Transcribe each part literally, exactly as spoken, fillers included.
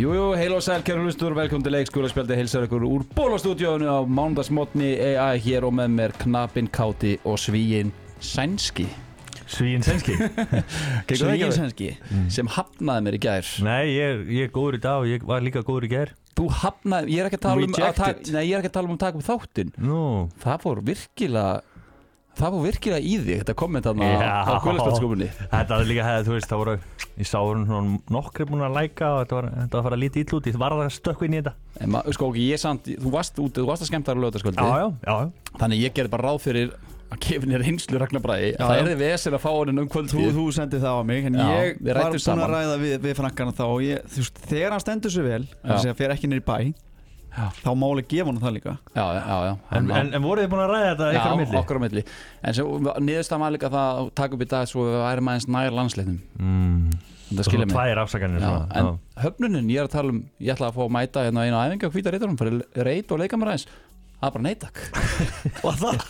Jú, jú, heil og sæl, kæru hlustur, velkomin til leikskólaspjaldi, heilsar ykkur úr Bólastúdíónu á mánudagsmotni, A I hér og með mér Knapinn Káti og Svíinn Sænski. Svíinn Sænski? Svíinn Sænski, mm. sem hafnaði mér í gær. Nei, ég, ég er góður í dag og ég var líka góður í gær. Þú hafnaði, ég er ekki að tala um að taka, nei, ég er ekki að tala um að taka upp þáttinn. Nú. Það fór virkilega... Það var virkilega í þig, þetta komment þarna á Guðlaspjaldskúpunni. Þetta var líka, þú veist, það voru, ég sá hún nokkri búin að læka og þetta var, þetta var að fara að líti illa út, ég var að stökkva inn í þetta. En maður, sko ekki, ég samt, þú varst úti, þú varst að skemmta þar á laugardagskvöldi. Já, já, já. Þannig ég gerði bara ráð fyrir að gefa henni reynslu Ragnar Bragi. Það er þið vesen að fá henni um kvöldið. Þú, þú sendið það á mig, en já, ég var búin saman. að ræða við, við frankana þá og ég, þú veist, þegar hann stendur sig vel, þess að fer ekki niður í bæ, já. Þá máli gefa hann það líka. Já, já, já. En, en, en voruð þið búin að ræða þetta ykkur á milli? Já, okkur á milli. En sem niðurstaðan var líka það að taka upp í dag svo við værum aðeins nær landsleiknum. Mm. Það skilja mig. Tvær afsakanir. Já, en já. Höfnunin, ég er að tala um, ég ætla að fá að mæta hérna einu æfingu á Hvíta Riddaranum fyrir reit og leika mér aðeins. Það er bara nei takk. Var það?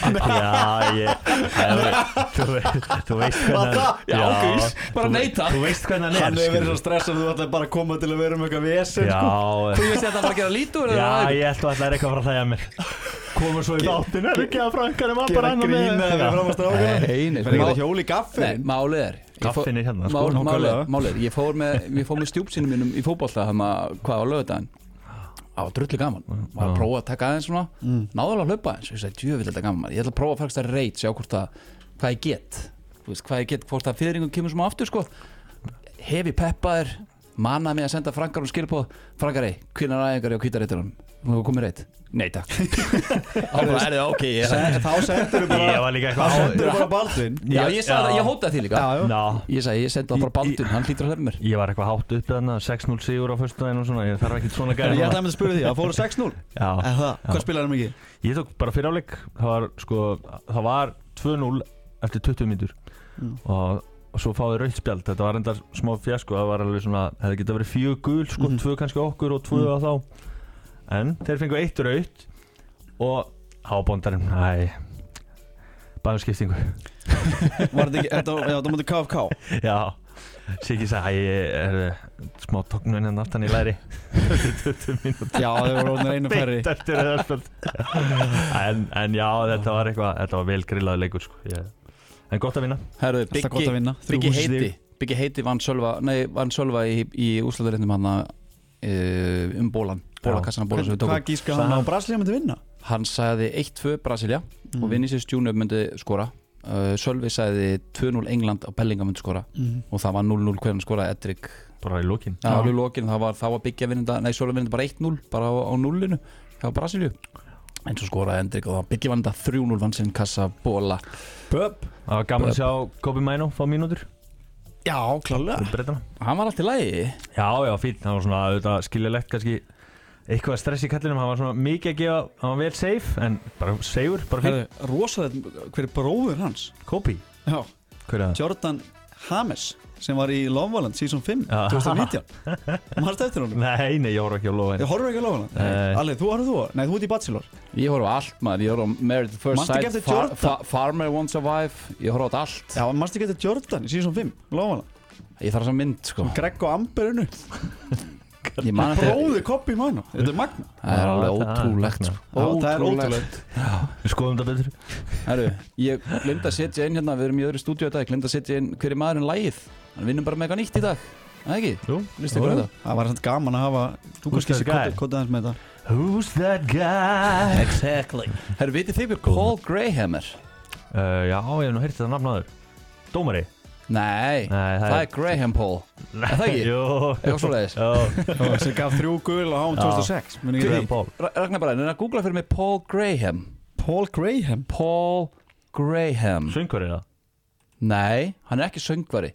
Já, ég... Þú, þú veist hvernig... Já, grís, bara nei takk. Þú veist hvernig hann er. Hann hefur verið svo stressað að þú ætlaði bara að koma til að vera um eitthvað vesen. Já. Sko. Þú veist þetta að fara að gera lítur? Já, ég ætla að það er eitthvað að fara að þægja mér. Komur svo í þáttinn, er ekki að frankanum að bara gera grín eða við framast á okkur. Nei, nei. Það er ekki að hjóla í gaffin. Nei, málið er. Gaffin er hérna, sko. Málið, málið. Ég fór með, ég fór með stjúpsinu mínum í fótbolta þarna hvað á laugardaginn. Það var drullu gaman, var að prófa að taka aðeins svona, mm. náðulega að hlaupa aðeins, ég sagði, djöfull þetta gaman, ég ætla að prófa að fækst að reit, sjá hvort að, hvað ég get, þú veist, hvað ég get, hvort að fiðringum kemur svona aftur, sko, hefi peppaðir, mannaði mig að senda Frankar um skilbóð, Frankari, hvenær æfingar ég á Hvíta Riddaranum, þú hefur komið reit, nei takk, þá bara er það ok, ég Þá sendur þú bara, ég var líka eitthvað þá sendur þú bara Baldvin. Já, ég sagði það, ég hótaði því líka, já, já. ég sagði, ég sendi það bara Baldvin, hann hlýtur að hlaupa mér. Ég var eitthvað hátt upp þarna, sex núll sigur á föstudaginn og svona, ég þarf ekki svona gæði. Ég ætlaði að spyrja því, það fóru sex núll. Já. En það, hvað spilaði hann mikið? Ég tók bara fyrir áleik, það var sko, það var tvö núll eftir tuttugu mínútur mm. og, og svo fáði rautt spjald, þetta var enda smá fjasko, það var alveg svona, hefði getað verið fjögur gul, sko, mm. tvö kannski okkur og tvö mm. á þá. En þeir fengu eitt rautt og hábóndarinn, næ, bæðum skiptingu. Var þetta ekki, þetta var, já, það mútið K F K? Já, Siggi sagði, ég er smá tóknun hérna aftan í læri. tuttugu mínútur. Já, það voru orðnir einu færri. Beint eftir rauðspjald. en, en já, þetta var eitthvað, þetta var vel grillaður leikur, sko. Ég, en gott að vinna. Herru, Biggi, Biggi heiti, Biggi heiti vann Sölva, nei, vann Sölva í, í úrslitareitnum hann uh, um bólan. Bólakassana bólan sem við tókum. Hvað gíska hann á Brasilía myndi vinna? Hann sagði eitt tvö Brasilía mm. og Vinicius Junior myndi skora. uh, Sölvi sagði tvö núll England og Bellingham myndi skora mm. og það var núll núll hvernig skoraði Edric bara í lokin. Já, í lokin, það var, það var Biggi að vinna, nei, Sölvi vinna bara eitt núll bara á, á nullinu hjá Brasilíu en svo skoraði Edric og Biggi vann þetta þrjú núll vann sinn kassa bóla. Böp. Það var gaman að sjá Kobi Maino fá mínútur. Já, klálega. Hann var allt í lagi. Já, já, fínt, hann var svona auðvitað skiljalegt kannski eitthvað stress í kallinum, hann var svona mikið að gefa, hann var vel safe, en bara seifur, bara fínt. Rosalega, hver er bróður hans? Kobi? Já. Hver er það? Jordan James, sem var í Loveland season fimm, tvö þúsund og nítján. Manstu eftir honum? Nei, nei, ég horf ekki á Loveland. Ég horf ekki á Loveland? Nei. Alli, þú horfðu þú? Nei, þú ert í Bachelor. Ég horf á allt, maður, ég horf á Married at First Sight, fa fa Farmer Won't Survive, ég horf á allt. Já, manstu ekki eftir Jordan í season fimm, Loveland? Ég þarf þess að mynd, sko. Greg og Amberinu. Bróði Kobi Maino, þetta er magna. Það er alveg ótrúlegt. Það er ótrúlegt. Við skoðum þetta betur. Herru, ég glemdi að setja inn hérna, við erum í öðru stúdíu í dag, ég glemdi að setja inn hver er maðurinn lagið. Hann vinnum bara með eitthvað nýtt í dag. Það ekki? Jú. Vistu ykkur þetta? Það var svona gaman að hafa, þú kannski sé kótið aðeins með þetta. Who's that guy? Exactly. Herru, vitið þið hver Paul Graham er? Uh, já, ég hef nú heyrt þetta nafn áður. Dómari? Nei, Nei, það það er er Graham Paul. Er það ekki? Jú. Eitthvað svoleiðis. Já. Sem gaf þrjú gul á hann tvö þúsund og sex. Graham Paul. Ragnar bara, en að googla fyrir mig Paul Graham. Paul Graham? Paul Graham. Söngvari það? Nei, hann er ekki söngvari.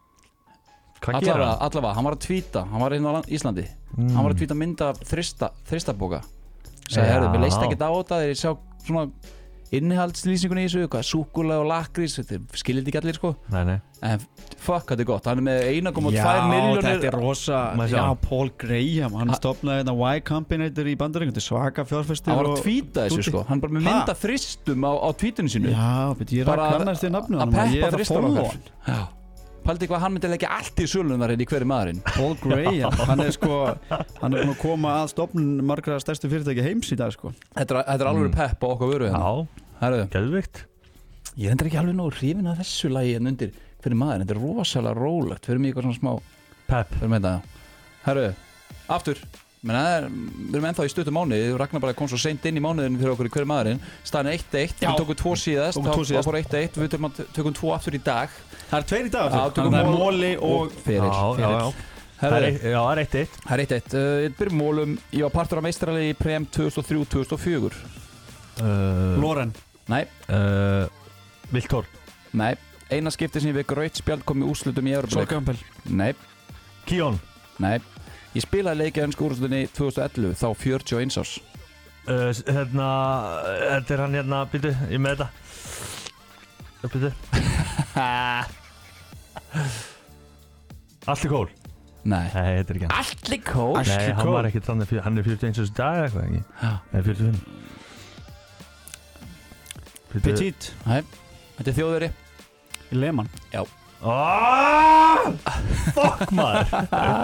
Hvað gera hann? Allavega, hann var að tvíta, hann var hérna á Íslandi. Mm. Hann var að tvíta mynda þrista, þristabóka. Sæði, herru, við leist ekkert á þetta þegar ég sjá svona innihaldslýsingunni í þessu, hvað súkkulaði og lakrís, þetta skilir ekki allir, sko. Nei, nei. En fuck, þetta er gott, hann er með einn komma tvær Já, milljónir. þetta er rosa, já, Paul Graham, hann stofnaði þetta Y Combinator í Bandaríkjunum, þetta er svaka fjárfestir. Hann var að tvíta þessu, sko, hann bara með mynda þristum á, á tvítinu sínu. Já, bet ég er að kannast þér nafnu, að peppa þristum okkar. Já. Paldi hvað hann myndi leggja allt í sölunum þar inn í hverju maðurinn. Paul Graham, hann er sko hann er búin að koma að stofnun margra stærstu fyrirtæki heims í dag sko. Þetta er, þetta er alveg mm. pepp á okkar vöru hérna. Já, Herðu, geðvikt. ég er endur ekki alveg nógu hrifin af þessu lagi en undir hverju maðurinn. Þetta er rosalega rólegt, fyrir mig eitthvað svona smá Pepp. fyrir með þetta. Herðu, aftur. Men það er, við erum ennþá í stuttum mánuði. Ragnar bara kom svo seint inn í mánuðin fyrir okkur í hverju maðurinn. Staðan er eitt eitt, við tókum tvo síðast, þá fór eitt eitt, við tökum, tökum tvo aftur í dag. Það er tveir í dag Já, tökum það er Mól Móli og Ferill. Já, já, já. Það er, já, það er eitt eitt. Það er eitt eitt. Uh, Ég byrjum Mólum, ég var partur af meistaralegi í Prem tvö þúsund og þrjú til tvö þúsund og fjögur. Uh, Loren Nei, uh, Viltor. nei. Eina skipti sem ég vekk rautt spjald kom í úrslutum í Sol Evrópuleik. Campbell Nei, Kíón. nei. Ég spilaði leikið ennsku úrslutinni tvö þúsund og ellefu, þá fjörutíu og eins árs. Uh, hérna, þetta er hann hérna, býtu, ég með þetta. Býtu. Alli Kól. Nei. Nei, þetta er ekki hann. Alli Kól? Nei, Ashley hann Cole. var ekki þannig, hann er fjörutíu og eins árs í dag eða eitthvað, ekki? Já. Nei, fjörutíu og fimm. Býtu. Petit Nei, þetta er þjóðveri. Lehmann Já. Aaaaaaah! Fuck maður!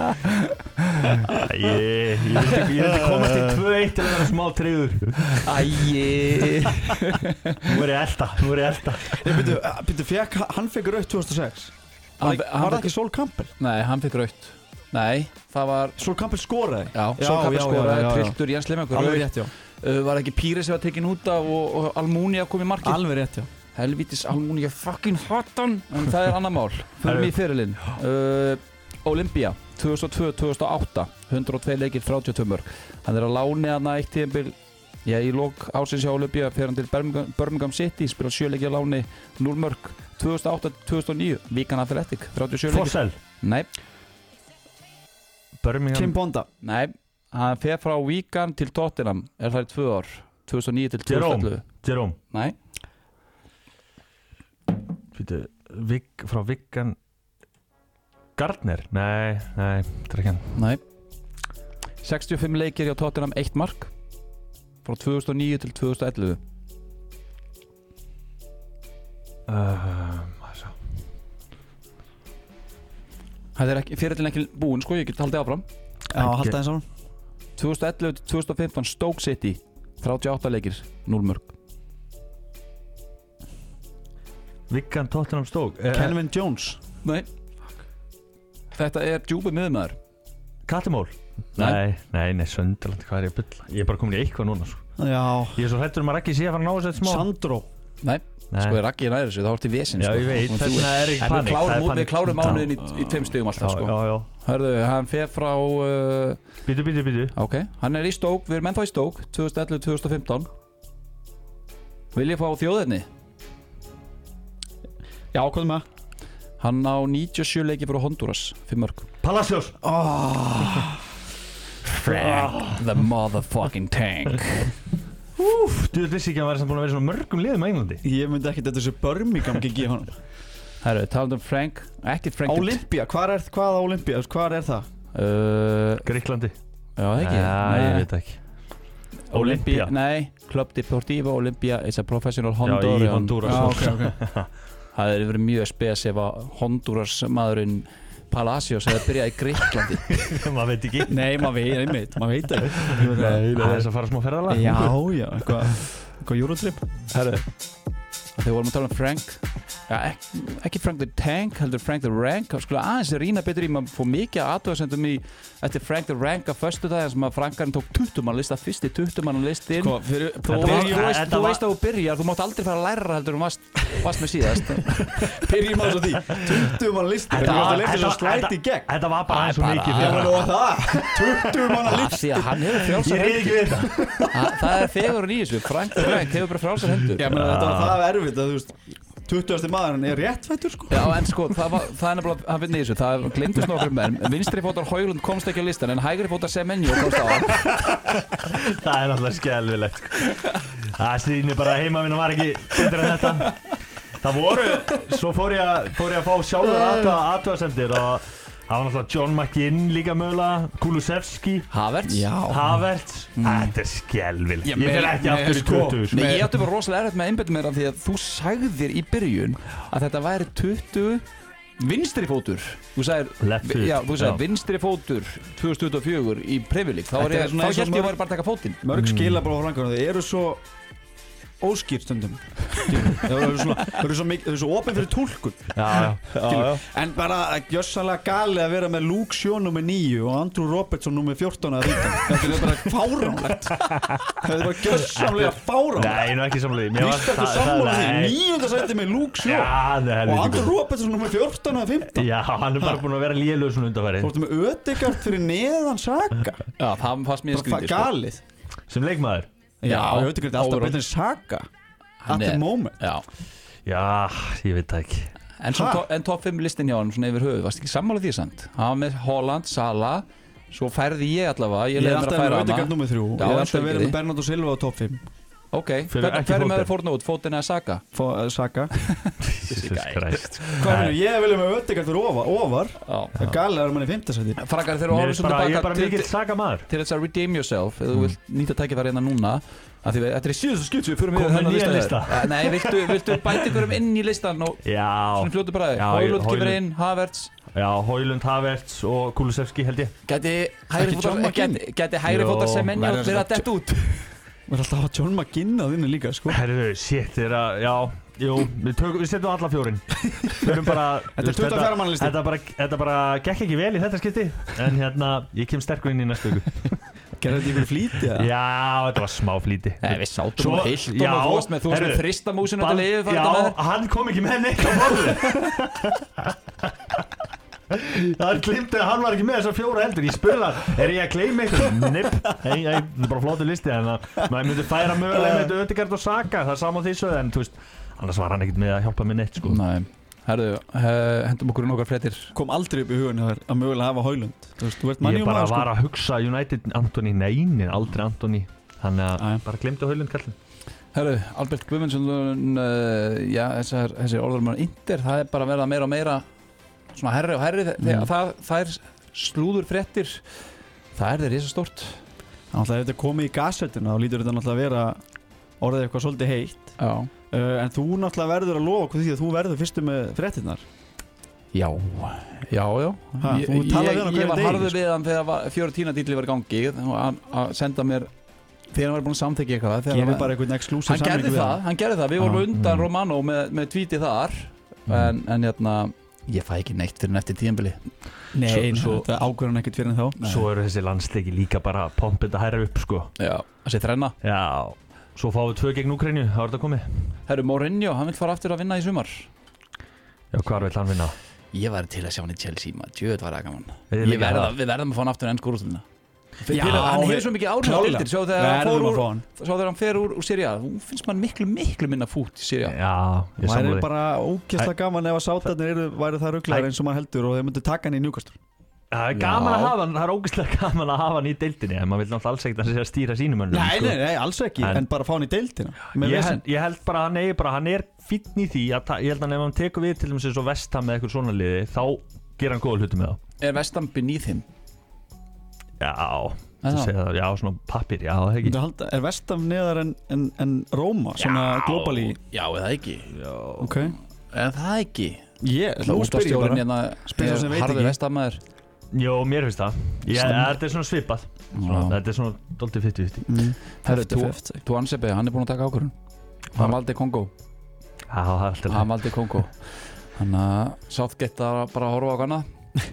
Æ, ég vildi, ég vildi komast í tvö eitt til að vera smá tryður. Æi. Nú er ég elda, nú er ég elda. Nei, byrju, byrju, fekk, hann fekk rautt tvö þúsund og sex Hann- Var hann var það fekk- ekki Sol Campbell? Nei, hann fekk rautt. Nei, það var... Sol Campbell skoraði Já, Já, Sol Campbell já, já, skoraði, já, já. trilltur Jens Lemengur Alveg rautt. rétt, já Uh, var ekki Píri sem var tekinn út af og, og Almunia kom í markið? Alveg rétt, já Helvítis Almunia fucking hatan. En það er annar mál. Fyrir mig í fyrirlinn. Uh, Olympia tvö þúsund og tvö til tvö þúsund og átta hundrað og tvö leikir, þrjátíu og tvö mörk. Hann er að láni hana eitt tímabil. Já, í lok ársins hjá Olympia fer hann til Birmingham, Birmingham City, spila sjö leiki á láni, núll mörk. tvö þúsund og átta til tvö þúsund og níu Víkan Athletic, þrjátíu og sjö leikir. Forsell. Nei, Birmingham. Kim Bonda nei. Hann fer frá Víkan til Tottenham, er það í tvö ár. tvö þúsund og níu til tvö þúsund og ellefu. Jerome. Nei. Býtu, Vig, frá Viggan. Gardner? Nei, nei, þetta er ekki hann. Nei. sextíu og fimm leikir hjá Tottenham, eitt mark. Frá tvö þúsund og níu til tvö þúsund og ellefu. Uh, sjá. Það er ekki, fyrirlinn ekki búinn, sko, ég get haldið áfram. Já, halda eins á hann tvö þúsund og ellefu til tvö þúsund og fimmtán Stoke City, þrjátíu og átta leikir, núll mörk. Viggan, Tottenham, Stoke. Uh, Kelvin Jones Nei. Þetta er djúpið miðmaður. Kattimól. Nei. Nei, nei, nei, Sönderland, hvað er ég að bylla? Ég er bara komin í eitthvað núna, sko. Já Ég er svo hrættur um að Raggi sé að fara að ná þessu smá. Sandro Nei. Nei. Sko, ég rakki næri þessu, það var til vesinn, Já, sko. ég veit, Og þess þú- vegna er ekki En við panik. klárum, það er við panik. klárum mánuðin í, í tveim stigum alltaf, Já, sko. já, já. Hörðu, hann fer frá... Uh, Býtu, býtu, býtu. ok, hann er í Stoke, við erum ennþá í Stoke, tvö þúsund og ellefu til tvö þúsund og fimmtán. Vil ég fá þjóðefni? Já, hvað er með Hann á níutíu og sjö leiki fyrir Honduras, fimm mörg. Palacios. oh. Frank, the motherfucking tank. Úf, þú vissi ekki að hann væri samt búin að vera í svona mörgum liðum á Englandi. Ég myndi ekki þetta þessu Birmingham gigi honum Herru, talað um Frank, ekki Frank... Olympia, hvað er, hvað Olympia, hvað er það? Uh, Gríklandi. já, það ekki? Já, ég veit ekki. Olympia, nei, Club Deportivo Olympia is a professional Já, í Honduran. Honduras. Já, ok, ok Það hefur verið mjög spes ef að Honduras maðurinn Palacios hefði byrjað í Gríklandi. Maður veit ekki. Nei, maður veit, einmitt, maður veit ekki Það er þess að fara smá ferðalag. Já, já, eitthvað eitthvað Eurotrip Herru, þegar vorum að tala um Frank, já, ekki, ekki Frank the Tank, heldur Frank the Rank. Þá skulle aðeins rýna betur í, maður fór mikið aðtöðasendum í eftir Frank the Rank á föstudaginn sem að Frankarinn tók tuttugu manna lista, fyrsti tuttugu manna listin. Sko, fyrir Þú, Þetta veist, var- þú, veist, þetta þú var- veist að þú byrjar, þú mátt aldrei fara að læra heldur um varst, varst með síðast. Byrjum á þessu því tuttugu manna listi Þetta Hvernig var- varstu að leysa þetta- svo slæti í gegn Þetta var bara Æ, eins og bara- mikið Ég fyrir var hann. nú að það tuttugu manna Af listi því að hann hefur frjálsar Ég reyði ekki við þetta. Ha- Það er fegurinn í þessu, Frank the Rank hefur bara frjálsar hendur. Já, menn þetta var það erfitt að þú veist tuttugasti maðurinn er réttfættur sko Já, en sko, það, var, það er nefnilega, hann finni í þessu, það glimtist nokkur menn, vinstri fótar Højlund komst ekki á listan, en hægri fótar Semenyo komst á hann. Það er náttúrulega skelvilegt, sko. Það sýnir bara að heimavinn var ekki betur en þetta. Það voru, svo fór ég að, fór ég að fá sjálfur aðtöðasendir og það var náttúrulega John McGinn líka mögulega, Kulusevski, Havertz? Já Havertz. Þetta er skelvilegt. Já, Ég með- fer ekki með aftur í sko- tuttugu. Nei, ég átti bara rosalega erfitt með að einbetta mér af því að þú sagðir í byrjun að þetta væri tuttugu vinstri fótur þú sagðir, Left foot, já, þú sagðir já. vinstri fótur tvö þúsund tuttugu og fjögur í Premier League þá, Þetta er ég, svona þá eins og hélt ég mörg- að væri bara að taka fótinn Mörg skilabóð frá frangur Þau eru svo óskýrt stundum Þau eru svona Þau eru svo, mik- þau eru svo opin fyrir túlkun Já, já, já, já. En bara gjössalega gali að vera með Luke Shaw nummer níu og Andrew Robertson nummer fjórtán að ríta Þetta er bara fáránlegt Þetta er bara gjössamlega fáránlegt Nei, nú ekki samlega Víst þetta sammála því Níunda sæti með Luke Shaw Já, það er og Andrew Robertson nummer fjórtán að fimmtán Já, hann er bara búin að vera lélugur svona undanfæri Þú ertu með Ödegard fyrir neðan Saka já, það fannst mér Bara skrítið sko. galið Sem leikmaður Já, Ödegard er alltaf overall. betur en Saka At Hann the er- moment já. Já, ég veit það ekki En, Ha? to, en topp fimm listin hjá hann svona yfir höfuð, varst ekki sammála því samt? Hann var með Holland, Salah, svo færði ég allavega, ég Ég er leiði mér alltaf að með færa Ödegard hana. nummer þrjú Já, Ég er eins og alltaf ég verið gerði. með Bernardo Silva á topp fimm Ok, Fyrir hver, ekki hver er með Foden. þér fórn út, Foden eða Saka? Fó- uh, Saka Jesus Christ Hvað finnur, ég vil með Ödegard fyrir ofar, ofar. Já. Það er galið að vera mann í fimmtasæti Frakkar þegar þú Mér horfum er svo bara, ég er tilbaka bara til, mikill til, Saka maður til þess að redeem yourself ef þú vilt nýta tækifæri hérna núna að því við, þetta er í síðustu skipt sem við förum Komum yfir með nýjan þennan lista. Ja, Nei, viltu, viltu bæti ykkurum inn í listan og Já, svona fljótu bara Já, Hólund ég- kemur Højlund. inn, Havertz já, Højlund, Havertz og Kulusevski held ég Gæti hægri Ekki John fótar McGinn? gæti, gæti hægri Jó, fótar sem enn verður verið að þetta- detta út Við erum alltaf að hafa John McGinn á þinni líka sko. Herðu, shit, þeir að, já Jú, við, tökum, við setjum alla fjórin Við erum bara Þetta er tuttugu og fjögurra manna listi. Þetta bara, þetta bara gekk ekki vel í þetta skipti En hérna, ég kem sterkur inn í næstu viku Gerði þetta ykkur flýti eða? Já, þetta var smá flýti Nei, við sátum Svo- nú heilt og já, þú varst með, þú varst með heyrðu, þristamúsinu Ban- til liðið Já, hann kom ekki með neitt á borðu Það glimti að hann var ekki með þessar fjóra heldur Ég spurði það, er ég að gleyma eitthvað? Nipp, Nei, nei, þetta er bara flótu listi En að maður myndi færa mögulega með Ödegard og Saka Það er sama á því sögðu En þú veist, annars var hann ekkert með að hjálpa mér neitt sko. Nei, herðu, uh, hendum okkur í nokkar fréttir Kom aldrei upp í hugun þér að mögulega hafa Højlund Þú veist, þú ert manni Ég um bara maður var að hugsa United Antoni, neinin, aldrei Antoni Þannig að Æ. bara glemdi Højlund kallin Herðu, Albert Guðmundsson uh, já, þessar, þessir orðurmann Inter, það er bara að verða meira og meira svona herri og herri þegar Mm. það, það er slúður fréttir það er þeir risa stórt Þannig að þetta er komið í gassettuna þá lítur þetta náttúrulega að vera orðið eitthvað svolítið heitt Já, uh, En þú náttúrulega verður að lofa okkur því að þú verður fyrstu með fréttirnar já, já, já. Ha, Ég, þú ég, talar við ég, hann á ég hverjum var degi, harður sko. við hann þegar fjóra tína dýtli var í gangi og hann að senda mér þegar hann var búin að samþekja eitthvað þegar Gefið hann- bara einhvern exclusive hann gerði samning við það, hann gerði það, við vorum Já. undan Mm. Romano með, með tweetið þar en, en hérna, ég fæ ekki neitt fyrir eftir tíðanbili Nei, Svo- svo, svo- þetta ákveður hann ekkert fyrir en þá Svo eru þessi landsleiki líka bara pompið að hæra upp sko. Já, þessi þrenna Já, svo fáum við tvö gegn Úkraínu, það var þetta komið Herru, Mourinho, hann vil fara aftur að vinna í sumar Já, hvar vill hann vinna? Ég væri til að sjá hann í Chelsea, maður, djöð var það gaman Við Ég líka verða, það. Við verðum að fá hann aftur enn skúrústina Já, Hann við- hefur svo mikið áhrif á Klálega. deildir Sjá þegar hann Verðum fór að úr fá hann Sjá þegar hann fer úr, úr Serie A Þú finnst mann miklu, miklu minna fút í Serie A Já, ég Það samla er því bara ógeðslega gaman ef að sátarnir eru, væri það rugglar Æ. eins og maður heldur og þeir myndu taka hann í Newcastle Það er gaman Já. að hafa hann, það er ógeðslega gaman að hafa hann í deildinni En maður vil náttúrulega alls ekkert að sé að stýra sínum mönnum Nei, sko. nei, nei, alls ekki, En- en, bara fá hann í deildina með Ég vesen. held, ég held bara að hann er, bara, hann er fínn í því að ta- Ég held að ef hann tekur við til dæmis eins og Vestham með eitthvað svona liði Þá ger hann góða hluti með það Er Vestam beneath him? Já, Er þú það? segir það, já, svona pappir, já, það ekki Myndu halda, Er Vestam neðar en, en, en Róma, svona Já. globally Já, eða ekki Ok, En það ekki ég, nú spyr ég bara hérna, Spyr sá sem veit Harður ekki. Vestamæður Jó, mér finnst það ég, Stemning. Þetta er svona svipað svona, Þetta er svona dóltið fitti fitti mm. Herru, Fifty þú- fifty. Þú Ansebe, hann er búin að taka ákvörðun Hann valdi Kongo Já, það er alltaf Hann valdi Kongo Þannig að Southgate að bara horfa á hana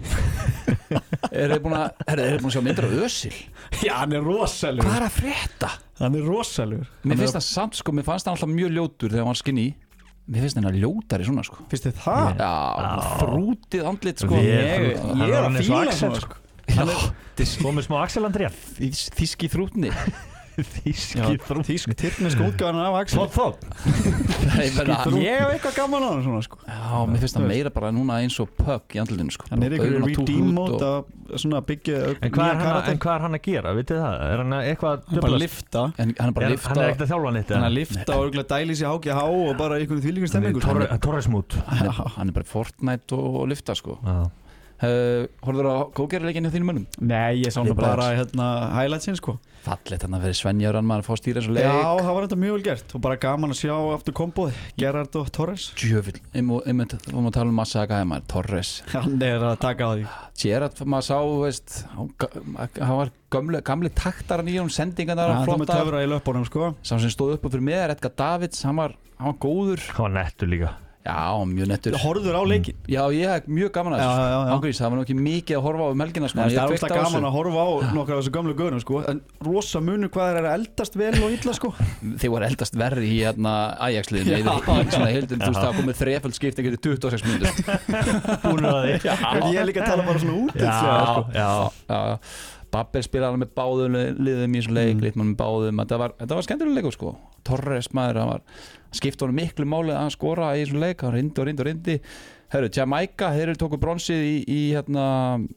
Er þið búin að Herru, er þið búin að sjá myndir á Özil? Já, hann er rosalegur Hvað er að frétta? Hann er rosalegur Mér finnst það samt sko, mér fannst það alltaf mjög ljótur þegar hann var skinny Mér finnst það ljótari svona sko Finnst þið það? Já, þrútið andlit sko Vel. Ég, Hann ég er er að orðinn eins og fíla Axel, svona sko. Já, Komið smá Axel André þís- þýski þrútni Þíski þrú Þýsk, tyrknesk útgáðan af Axel Þótt, þótt Nei, menn að- Ég hef eitthvað gaman á hann svona sko Já, mér finnst það meira bara núna eins og pug í andlitinu sko Hann er eitthvað Augun á túr redeem út mode og- að svona byggja upp En hvað er, nýja hann, karakter. en hvað er hann að gera, vitið það? Er hann að eitthvað Hann er bara að lifta En hann er bara Er, að hann er lifta ekkert að þjálfa neitt Hann er eða? að lifta og örgulega dælis í H G H og bara einhvern þvílíkur stemmingu Torre- Torresmút Hann er, hann er bara Fortnite og, og lifta sko Já. uh, Horfður á góðgerðarleikinn hjá þínum mönnum? Nei, ég sá nú Við bara- bara hérna highlightsinn sko. Fallet hann að vera Svenjaran maður að fá stýra þessu leik Já, það var þetta mjög vel gert og bara gaman að sjá aftur komboði Gerrard og Torres. Djöfull, einmitt, við vorum að tala um massa að gæða maður Torres, Hann er að taka á því. Gerrard, maður sá, veist hann hann var gamli, gamli taktaran í hún sendingarnar Hann er með flottar, töfra í löpunum sko. sá sem stóð upp fyrir mér Edgar Davids, hann var, hann var góður hann var nettur líka já, mjög nettur Horfður á leikinn. já, ég hef mjög gaman að Já, já, já. þessu ángurís, það var nú ekki mikið að horfa á um helgina sko, Nei, en það ég er kveikti alltaf á gaman þessu. að horfa á nokkra af þessu gamlu görum sko. En rosa munu hvað þeir eru að eldast vel og illa sko. Þeir voru eldast verri í hérna Ajax-liðinu svona heildum, þú veist það komið þreföld skipting í tuttugu og sex mínútur búin að því En ég er líka að tala bara svona út já, já já, Babel spilaði hann með báðum liðum í þessu leik, Mm. Litmann með báðum þetta var, þetta var skemmtilega leikur sko Torres maður, hann var, skipti honum miklu máli að hann skora í þessu leik, hann rindi og rindi og rindi Herru, Jamaica, þeir eru tóku bronsið í, í hérna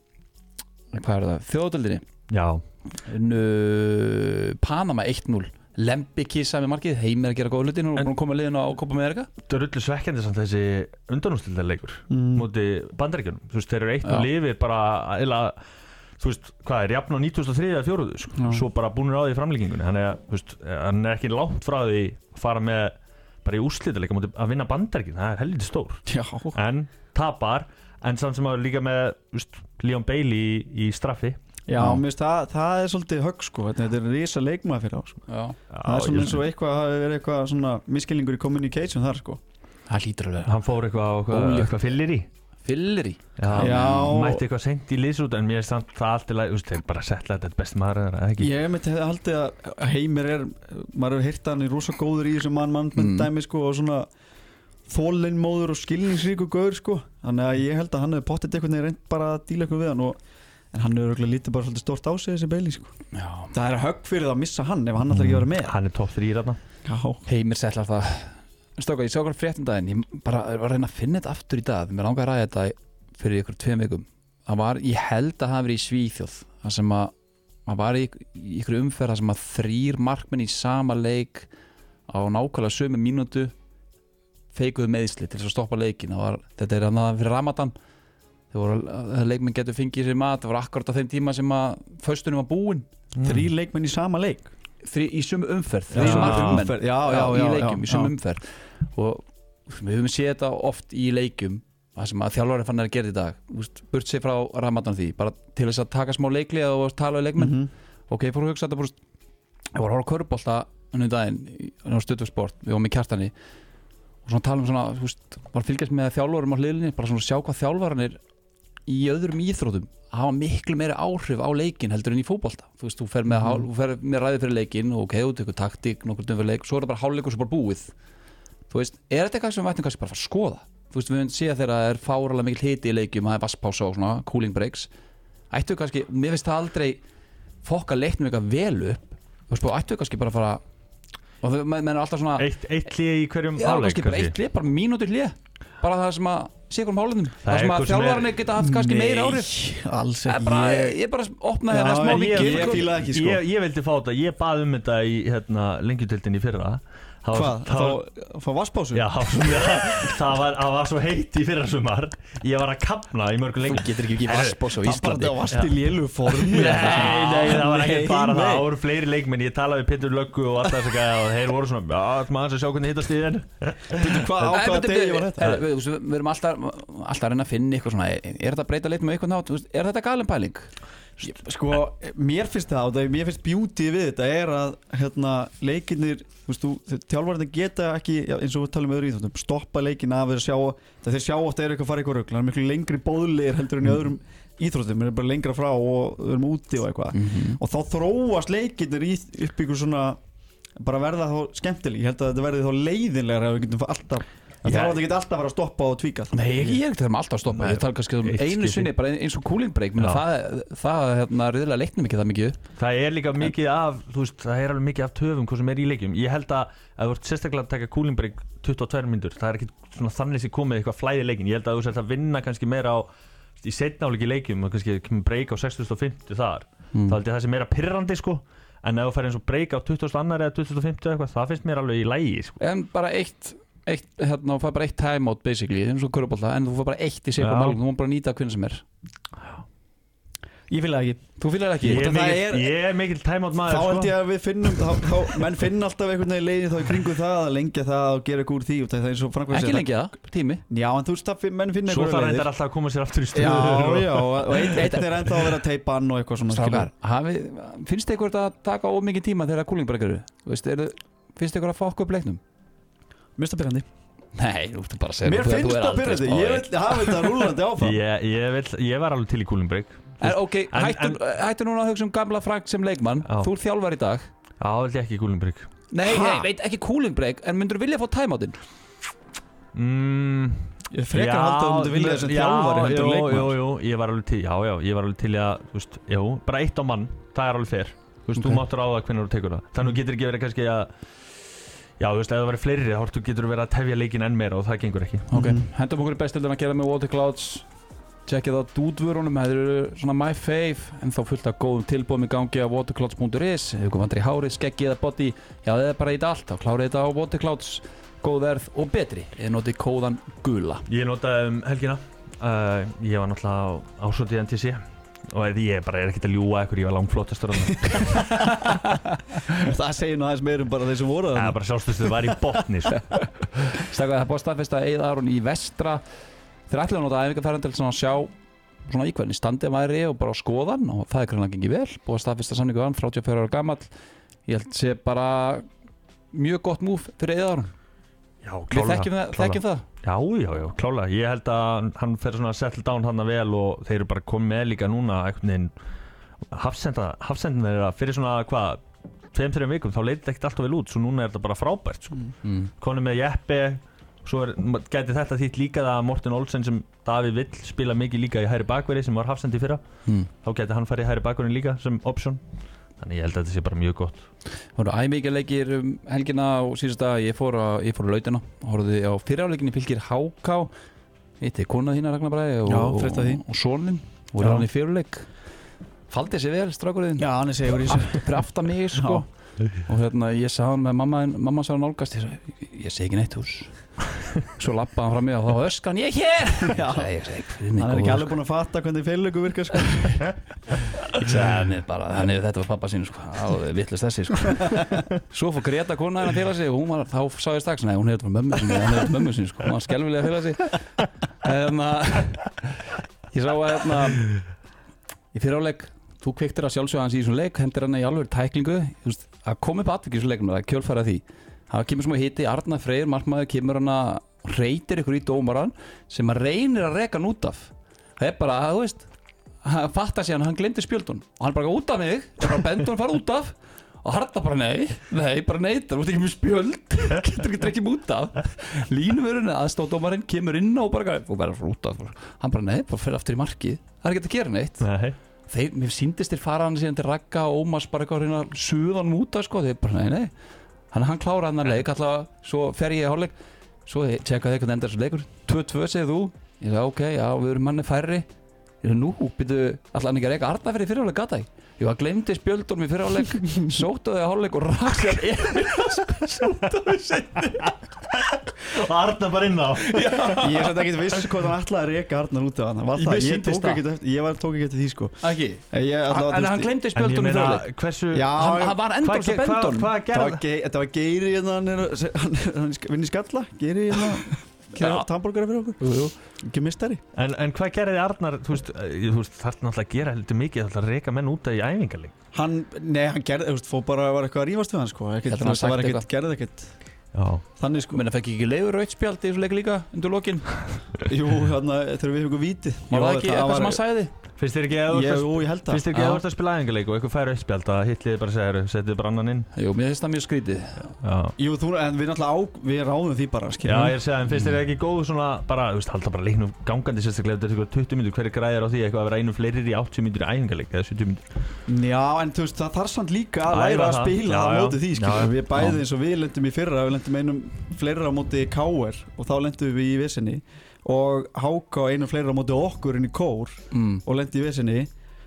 hvað er það, þjóðöldinni já Nú, Panama eitt núll Lembi kissa með markið, Heimir að gera góða hlutin og En- búin að koma liðinu á Copa America það er öllu svekkjandi samt þessi undanúrstildarleikur Mm. móti bandaríkjunum þú veist þeir eru eitt Já. og lifir bara eða þú veist hvað er jafn á nítugasta og þriðja eða fjóruðu sko. Já. svo bara búinur á því í framlíkingunni þannig að þú veist hann er ekki langt frá því að fara með bara í úrslitaleika móti að vinna bandaríkin það er helviti stór Já, en tapar en samt sem að líka með þú veist, Leon Bailey í, í straffi Já, mér finnst það, það er svolítið högg sko. Þetta er risa leikmaður fyrir á sko. Já, Það er svona eins og eitthvað hafi verið eitthvað svona miskilningur í communication þar sko. það hlýtur að vera hann fór eitthvað, eitthvað, Ólíkt. eitthvað fyllir í Fyllir í Já, Já. mætti eitthvað seint í liðsút en mér er samt það allt í lagi, þú veist, þeir bara setla þetta besti maður eða ekki Ég hef myndi haldið að Heimir er maður hefur heyrt að hann er rosa góður í þessu mann mann Mm. dæmi sko og svona þólinnmóður og skilningsríku gaur sko. Þannig að ég held að hann hefur pottið einhvern veginn reynd bara að díla eitthvað við hann og en hann hefur örugglega lítið bara svolítið stórt á sig þessi Bailey sko. Já, Það er högg fyrir það að missa hann ef hann ætlar ekki að vera með hann er topp þrír þarna Já, Heimir settlar það Stóka, ég sá okkur fréttum daginn ég bara var að reyna að finna þetta aftur í dag mér langar að ræða þetta fyrir ykkur tveim vikum það var, ég held að það hafi verið í Svíþjóð það sem að, það var í, í ykkur umferð það sem að þrýr markmenn í sama leik á nákvæmlega sömu mínútu feikuðu meðsli til þess að stoppa leikin það var, þetta er annað fyrir Ramadan þegar voru, leikmenn getur fengið sér mat það var akkurat á þeim tíma sem að föstunum var búin þrý leikmenn í sama leik Þrý, í sömu umferð Já, þrír markmenn umferð, já, já, í já, leikjum, já, í sömu já. umferð og við höfum séð þetta oft í leikjum það sem að þjálfari fann að gera í dag úst, burt sér frá Ramadan því bara til þess að taka smá leikli og tala við leikmenn Mhm. ok, ég fór að hugsa þetta bara ég var að horfa á körfubolta ennum daginn á Stöðvarsport, við varum í Kjartani og svona tala um svona úst, bara fylgjast með þjálfarum á hliðinni bara svona sjá hvað þjálfaranir í öðrum íþrótum hafa miklu meiri áhrif á leikin heldur en í fótbolta þú veist, þú fer með, mm. þú fer með ræði fyrir leikin og ok, þú tekur taktík, nokkur döfum fyrir leik svo er það bara hálfleikur svo bara búið þú veist, er þetta eitthvað sem við ættum kannski bara að fara að skoða þú veist, við höfum séð þegar það er fáralega mikil hiti í leikjum, það er vasspása og svona cooling breaks ættu kannski, mér finnst það aldrei fokka leiknum eitthvað vel upp þú veist, ættu kannski bara að fara og það menn er alltaf svona eitt, eitt hlið í hverjum já, hálfleik kannski bara eitt hlið, bara mínútur hlið bara það sem að sé hverjum hálfleikum Það það er sem að eitthvað sem er- þjálfararnir geta haft kannski meiri áhrif alls Ég ekki bara, ég, ég bara opnaði Já, hérna smá ég- viki ég fíla það ekki, sko. ég, ég vildi fá þetta, ég bað um þetta í hérna, lengjutildin í fyrra Það var- Hvað? það var- Þá fá vasspásu? Já, það var, það var svo heitt í fyrra sumar Ég var að kapna í mörgum Þú lengjum getur ekki ekki vassbós á Það bara Íslandi það varst í lélu formi Nei, nei, það var ekki bara það nei. Það voru fleiri leikmenn, ég talaði við Pétur Löggu og allt þess að gæða og þeir voru svona Já, maður að sjá hvernig hittast í þenn Bíddu, Hvað á Nei, hvaða bíddu, degi var bíddu, þetta? herru, Við við- við erum alltaf, alltaf að reyna að finna eitthvað svona Er þetta að breyta lit með eitthvað nátt? Þú veist, Er þetta galin pæling? Sko, mér finnst það og það, mér finnst beauty við þetta er að hérna, leikinnir, þú veist, þú, þjálfarnir geta ekki, já, eins og við talum með öðru íþróttum, stoppa leikin af þeir sjá, það þeir sjá ofta er eitthvað að fara eitthvað rugl, það er miklu lengri bóðlegir heldur en í öðrum íþróttum, við erum bara lengra frá og við erum úti og eitthvað Mm -hmm. og þá þróast leikinnir í, upp ykkur svona bara verða þá skemmtileg, ég held að þetta verði þá leiðinlegar ef við getum alltaf Það þarf að þetta geta alltaf að fara að stoppa og tvíka alltaf. Nei, ég er ekkert þegar maður alltaf að stoppa Nei, Ég tala kannski um eitt einu skipti. sinni bara eins og cooling break minna, Já. það, það hérna, riðilega leiknum ekki það mikið upp. Það er líka mikið af, þú veist, það er alveg mikið af töfum hvað sem er í leikjum. Ég held að ef þú ert sérstaklega að taka cooling break tuttugu og tvær mínútur, það er ekki svona þannig sem komið eitthvað flæði leikin. Ég held að þú sért að vinna kannski meira á í seinna áleik í leikjum og kannski kemur break á sextugustu og fimmtu þar. Mm. Það held ég það sem meira pirrandi sko. En ef þú fær eins og break á tuttugustu og annarri eða tuttugustu og fimmtu eitthvað, það finnst mér alveg í lægi sko. En bara eitt, eitt, hérna, þú fær bara eitt timeout basically, eins og körfubolta, en þú fær bara eitt í sig á Já. málum, þú má bara nýta hvernig sem er. Ég fíla það ekki. Þú fílar ekki? Ég Og er það mikill, er- ég er mikill timeout Þá maður held sko. ég að við finnum þá, þá, menn finna alltaf einhvern veginn leiðin þá í kringum það að lengja það og gera eitthvað úr því og það er eins og Frank var að Ekki segja, lengi það, tími. Já, en þú veist að menn finna Svo einhverja þarf leiðir. þetta alltaf að koma sér aftur í stöðu Já, já, og einn ein er ennþá að vera að teipa hann og eitthvað svona Strákar, hafi, finnst þið ykkur að taka of mikið tíma þegar kúlingbrekkar eru? Þú veist, eru, finnst þið ykkur að fokka upp leiknum? Mista byrjandi. Nei, þú ert bara að segja Mér finnst það byrjandi, ég vil hafa þetta rúlandi áfram. ég, ég, vil, ég var alveg til í kúlingbreik. En ok, En- hættu, hættu núna að hugsa um gamla Frank sem leikmann. Já. Þú ert þjálfar í dag. Já, vil ég ekki kúlingbreik. Nei, Ha? ég veit ekki kúlingbreik, en myndur þú vilja fá timeoutinn? Mm, Ég frekar haldi að þú myndir vilja þessum þjálfari heldur jú, leikmann. jú, jú, ég var alveg til, já, já, ég var alveg til í að, þú veist, jú, bara eitt á mann, það er alveg fair. Þú veist, Ok. þú máttur á það hvernig þú tekur það. Þannig getur ekki verið kannski að, já, þú veist, ef það verið fleiri, þá getur þú verið að tefja leikin enn meira og það gengur ekki. Ok, Mhm. hendum okkur í bestildin að gera með Water Clouds. Tjekkið á dúdvörunum, það eru svona my fave, en þá fullt af góðum tilbúðum í gangi á waterclouds punktur is. Ef ykkur vantar í hárið, skeggi eða body, já það er bara í þetta allt, þá klárið þetta á Waterclouds. Góð verð og betri, ég notið kóðan gula. Ég notaði um helgina, uh, ég var náttúrulega á ásótið N T C og ég bara er ekkert að ljúga ykkur, ég var langflottastur þarna. Það segir nú aðeins meir um bara þeir sem voru Það þarna. er bara sjálfstöðstuð var í botni, sko. Stakka það búið að staðfesta Eið Aron í vestra. Þeir ætlaði að nota æfingarferðan til svona að sjá svona í hvernig standið væri og bara skoða hann og það er greinlega gengið vel. Búið að staðfesta samningu hann, þrjátíu og fjögurra ára gamall. Ég held sé bara mjög gott múf fyrir Eið Aron. Já, Við klálega. þekkjum það, klálega. þekkjum það. Já, já, já, klálega. Ég held að hann fer svona að settle down hann vel og þeir eru bara komið með líka núna einhvern veginn hafsenda, hafsendin þeirra fyrir svona hvað, tveim, þreim vikum, þá leit þetta ekkert alltaf vel út, svo núna er þetta bara frábært, sko. Mm. Komið með Jeppe, svo er, gæti þetta þýtt líka það að Morten Olsen sem Davíð vill spila mikið líka í hægri bakveri sem var hafsendi í fyrra, Mm. þá gæti hann farið í hægri bakverin líka sem option. Þannig ég held að þetta sé bara mjög gott. Það voru æmikið leikir um helgina og síðast að ég fór á, ég fór á lautina og horfði á fyrirháleikinni Fylkir H K. Eitthi kona þína Ragnar Bragi og, Já, frétta því. og, og sonin voru Já. hann í fyrirháleik. Faldi sér vel strákurinn. Já, hann er segur í þessu. Fyrir aftan mig sko. Og hérna ég sá hann með mamma, mamma sá hann nálgast. Ég, sagði, ég segi ekki neitt hús. Svo lappaði hann fram mig og þá öskan ég hér. Já. Sagði ég, segi, fyrir mig Hann er ekki góður. alveg búinn að fatta hvernig feillöku virkar sko. Ég sagði, hann er bara, hann er þetta var pappa sín sko, vittlust þessi sko. Svo fór Greta kona hennar félag sig og hún var, þá sá ég strax, nei hún hefði þetta frá mömmu sinni, hann hefði þetta mömmu sinni sko, hún var skelfilega félag sig. Hérna, ég sá að hérna, í fyriráleik, þú kveiktir að sjálfsögja hans í þessum leik, hendir hann í alveg tæklingu, þú veist, að koma upp atvikið í þessum leiknum, það er kjölfæra því. Það kemur smá hiti, Arnar Freyr, markmaður, kemur hann að reytir ykkur í dómaran sem að reynir að reka hann út af. Það er bara, þú veist, hann fattar síðan, hann glemdi spjöldun og hann bara út af mig, bara bendur hann fara út af og Harta bara nei, nei, bara nei, það er ekki með spjöld, getur ekki trekkið út af. Línumurinn, aðstáðdómarinn, kemur inn á og bara, og bara út af, hann bara nei, bara fyrir aftur í markið, það er ekki að gera neitt. Nei. Þeir, mér síndist þér fara hann síðan til Ragga og Ómars bara eitthvað að reyna að suða hann út af sko, þeir bara nei, nei. Hann, hann kláraði hann að leik, alltaf, svo fer ég í hálfleik, svo tjekkaði eitthvað endar þessu leikur, tvö tvö segir þú, ég sagði ok, já, við erum manni færri, ég sagði nú, byrju, alltaf hann ekki að reyka Arna fyrir fyrirháleik gata ég, ég var glemdi spjöldunum í fyrirháleik, sótaði að hálfleik og rakst hann sótaði setni. Og Arna bara inn á. Ég er samt ekkert viss hvort hann ætlaði að reka Arnar út af hann. Var Mér það, ég sýndist tók það. ekkert eftir, ég var, tók ekkert eftir því sko. Ekki? Ég, allavega, En þú hann veist, glemdi En ég spjöldunum í meina, fyrirháleik. hversu... Já, Hann, hann var endur Hvað svo ge- hvað- bendun. Hvað það gerði var, ge, þetta var Geiri hérna, hann er að- hann er- hann er vinn í skalla, Geiri hérna, Já. tannborgara fyrir okkur, Jú, jú. ekki mistari. En, en hvað gerði Arnar, þú veist, eh, þú veist, þarf náttúrulega að gera heldur mikið, þarf að reka menn út af í æfingarleik. Hann, nei, hann gerði, þú veist, fór bara, var eitthvað að rífast við hann sko, ekkert, Þetta hann þú veist, það var sagt ekkert, gerði ekkert, Já. þannig sko. Menna fekk ekki leiður rautt spjald í þessu leik líka undir lokin. Jú, hérna, þegar við fengum vítið. Var það ekki eitthvað sem hann sagði? Finnst þér ekki að þú Ég, ert að- jú, ég held það. finnst þér ekki að þú ert að spila æfingarleik og eitthvað færi uppspjald að hitliði bara segir, setið bara annan inn? Jú, mér finnst það mjög skrítið. Já. Jú, þú, en við náttúrulega á, við ráðum því bara, Já, skiljum. ég er að segja, en finnst þér ekki góð svona, bara, þú veist, halda bara leiknum gangandi sérstaklega ef þetta er eitthvað tuttugu mínútur, hverju græðir á því eitthvað að vera einu fleiri í áttatíu mínútur í æfingarleik eða sjötíu mínútur? Já, en þú veist, það þarf samt líka að Æfa læra að það. spila Já, á já. móti því, Já, skiljum. Við bæði já. eins og við lendum í fyrra, við lendum einum fleira á móti K R og þá lendum við í vesinni og H K einum fleira á móti okkur inn í kór Mm. og lendi í vesinni.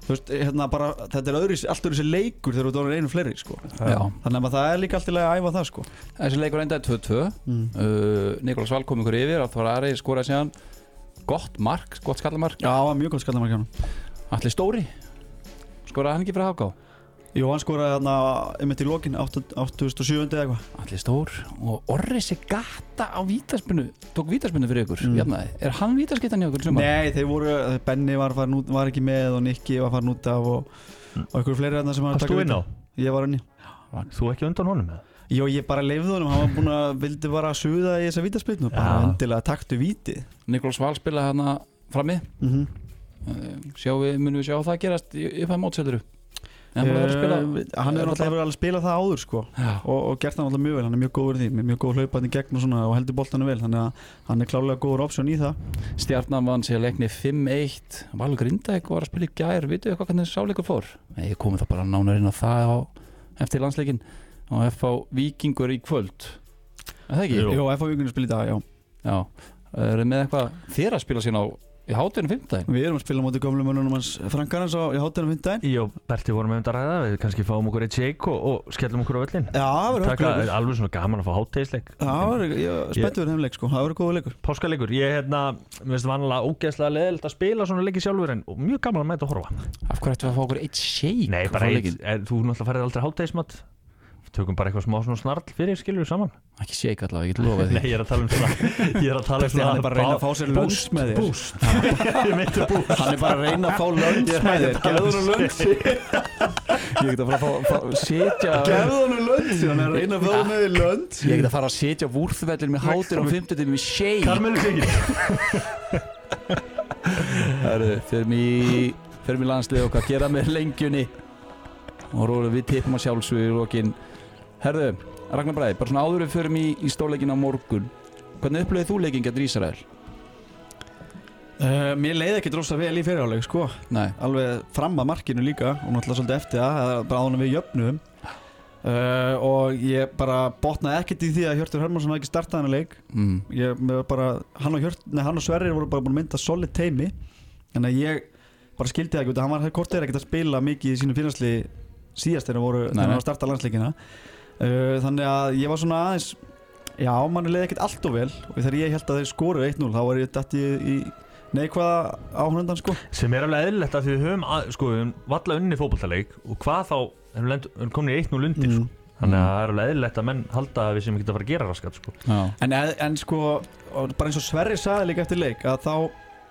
þú veist, hérna bara þetta er öðru, allt öðru sér leikur þegar þú dónar einu fleiri sko. Þannig að það er líka allt í lagi að æfa það sko. Þessi leikur endaði tvö tvö mm. uh, Nikolás Val kom ykkur yfir Arþór Ari skoraði síðan gott mark, gott skallamark Já, mjög gott skallamark hérna. Atli Stóri skoraði hann ekki fyrir H K? Jú, hann skoraði hérna einmitt í lokin áttugasta og sjöunda eða eitthvað Atli Stór og Orri Segata á vítaspinnu tók vítaspinnu fyrir ykkur mm. Jafnaði. Er hann vítaskittan hjá ykkur sumar? Nei, þeir voru, Benni var, út, var ekki með og Nikki var farin út af og, mm. og ykkur fleiri hérna sem var að taka inn á? Ég var inn í Þú ekki undan honum með? Jó, ég bara leifði honum, hann var búin að vildi bara suða í þessa vítaspinnu bara endilega taktu víti Nikolás Val spilaði hérna frammi mm -hmm. uh, Sjá við, munum við sjá það gerast í upphæð mótsöldur Hann er náttúrulega verið að spila það áður sko. og, og gert það náttúrulega mjög vel hann er mjög góður í því, með mjög góð hlaupandi gegn og, svona, og heldur boltanu vel, þannig að hann er klárlega góður option í það Stjarnan vann sér leikni fimm eitt Valur Grindavík var að spila í gær veitu eitthvað hvernig sáleikur fór? Nei, ég komi það bara nánar inn á það á, eftir landsleikin og F H Víkingur í kvöld Er það ekki? Jú, Jú F H Víkingur spila í dag, já Já, er það með eitthvað þér að spila sín á í hátinu fimmtudaginn? Við erum að spila mútið gömlu mönnunum hans Frankarans á í hátinu fimmtudaginn Ég og Berti vorum með um að ræða við kannski fáum okkur eitt shake og, og skellum okkur á völlin Já, það verður hörkuleikur Alveg svona gaman að fá hátegisleik Já, það verður spenntur við þeim leik sko, það verður góða leikur Páskaleikur, ég er hérna, mér finnst vanlega ógeðslega leðilt að spila svona leiki sjálfur en og mjög gaman að mæta að horfa Af hverju ættum við að fá okkur eitt shake? Nei, bara eitt, er, þú náttúrulega færið aldrei hátegismat tökum bara eitthvað smá svona snarl fyrir skilur saman ekki shake allavega, ég get lofa því Nei, ég er að tala um svona ég er að tala um svona hann er bara að reyna að fá sér lunch með þér boost ég meinti boost hann er bara að reyna að fá lunch með þér gefðu hann lunch ég get að fara að fá sitja gefðu hann lunch hann er að reyna að fá með þér lunch ég get að fara að sitja vúrþvellin með hátir á fimmtudaginn með shake Karmelu shake Herru, fyrir mig fyrir mig landslið og hvað gera með lengjunni og rólu við tippum að sjálfsögðu í lokin Herðu, Ragnar Bragi, bara svona áður við förum í, í stórleikin á morgun hvernig upplöðið þú leikin gegn Ísrael? Uh, mér leiði ekki drosa vel í fyrirháleik sko Nei. Alveg fram að markinu líka og náttúrulega svolítið eftir það bara áðan við jöfnum uh, og ég bara botnaði ekkert í því að Hjörtur Hermansson hafði ekki startað hann að leik mm. ég bara, hann og, Hjört, nei, hann og Sverrir voru bara búin að mynda solid teimi þannig að ég bara skildi það ekki út að hann var kortið ekkert að spila mikið í sínu fyrirsli síðast þegar hann var að starta landsleikina Uh, þannig að ég var svona aðeins já, manni leiði ekkert allt of vel og þegar ég held að þeir skoru eitt núll þá var ég dætt í, í neikvæða áhundan sko sem er alveg eðlilegt að því við höfum að, sko, við höfum valla unni fótboltaleik og hvað þá erum við komin í eitt núll undir mm. sko. þannig að það er alveg eðlilegt að menn halda að við sem ekki að fara að gera raskat sko. en, en sko, bara eins og Sverrir sagði líka eftir leik að þá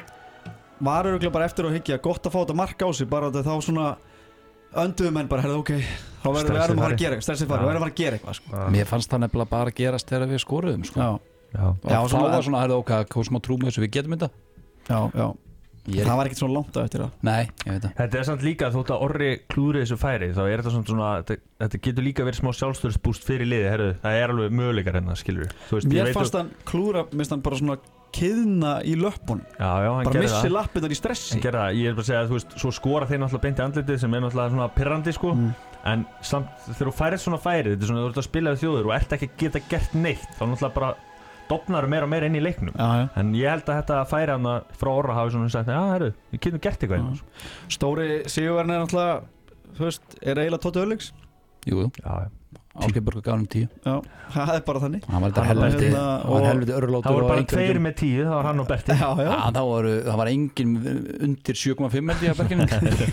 var örugglega bara eftir að hyggja gott að fá þetta mark á sig bara að þá svona önduðum menn bara, herðu, ok, þá verðum við að fara að gera stressið fara, við verðum að fara að gera eitthvað sko. Mér fannst það nefnilega bara að gerast þegar við skoruðum sko. Já, já. Og já, þá var svona, herðu, ok, hvað smá trú með þessu, við getum þetta Já, já, er... það var ekkert svona langt að eftir það Nei, ég veit það Þetta er samt líka þótt að Orri klúri þessu færi þá er þetta svona, þetta, þetta getur líka verið smá sjálfstöðsbúst fyrir liði, herðu, það er alveg möguleikar hérna, skilur við Mér fannst hann klúra, minnst hann bara svona kiðna í löppunum bara missi lappirnar í stressi ég er bara að segja að þú veist, svo skora þeir náttúrulega beint í andlitið sem er náttúrulega svona pirrandi sko mm. en samt þegar þú færið svona færi þetta er svona þú ert að spila við þjóður og ert ekki að geta gert neitt þá náttúrulega bara dofnar meira og meira inn í leiknum já, já. en ég held að þetta færi hann frá Orra hafi svona sagt já, herru, við getum gert eitthvað já. Stóri sigurverðin er náttúrulega þú veist, er eiginlega Tóti Örlygs Jú, já Ásgeir gaf hann tíu Já, það er bara þannig Hann var helviti Hann helviti örlótur Það voru bara tveir með tíu, það var hann og Berti Já, já Það var engin undir sjö komma fimm held ég að Berkinu